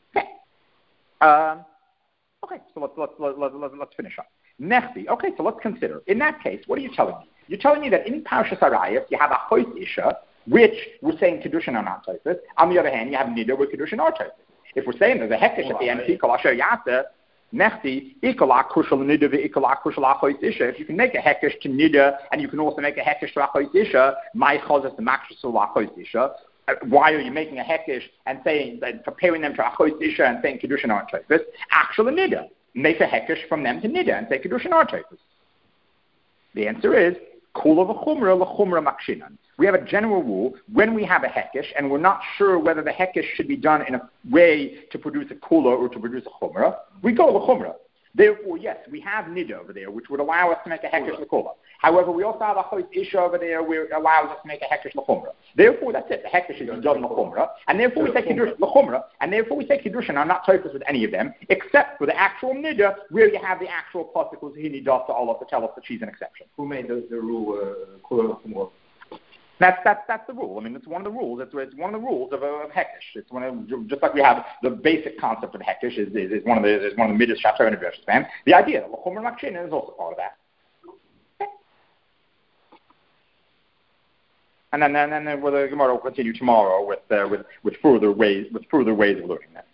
Okay, so let's finish up. Nechti. Okay, so let's consider. In that case, what are you telling me? You're telling me that in Parshas Arayos you have a hoist isha, which we're saying kedushin are not toifus. On the other hand, you have nida where kedushin are toifus. If we're saying there's a hekesh at the end, ikol asher yasa, nechti ikol akushal nida ve'ikol akushal achois isha. If you can make a hekesh to nida and you can also make a hekesh to achois isha, my chazas the makshasul achois isha. Why are you making a hekesh and saying that comparing them to achois isha and saying kedushin are toifus? Actual nida. Make a hekesh from them to nida and say kedushin are toifus. The answer is kula v'chumra l'chumra makshinan. We have a general rule when we have a hekesh and we're not sure whether the hekesh should be done in a way to produce a kula or to produce a chumra. We go l'chumra. Therefore, yes, we have nida over there, which would allow us to make a hekesh l'kula. However, we also have a chois isha over there, which allows us to make a hekesh l'chumra. Therefore, that's it. The hekesh is done l'chumra, and therefore we say kedushin l'chumra, and therefore we say kedushin are not toifus with any of them, except for the actual nida, where you have the actual particles hini dasa all of to tell us that she's an exception. Who made the rule kula l'chumra? That's the rule. I mean, it's one of the rules. It's one of the rules of hekesh. It's one of, just like we have the basic concept of hekesh is one of the midas shatar and span. The idea of l'chumra makshin is also part of that. And then the Gemara will continue tomorrow with further ways of learning that.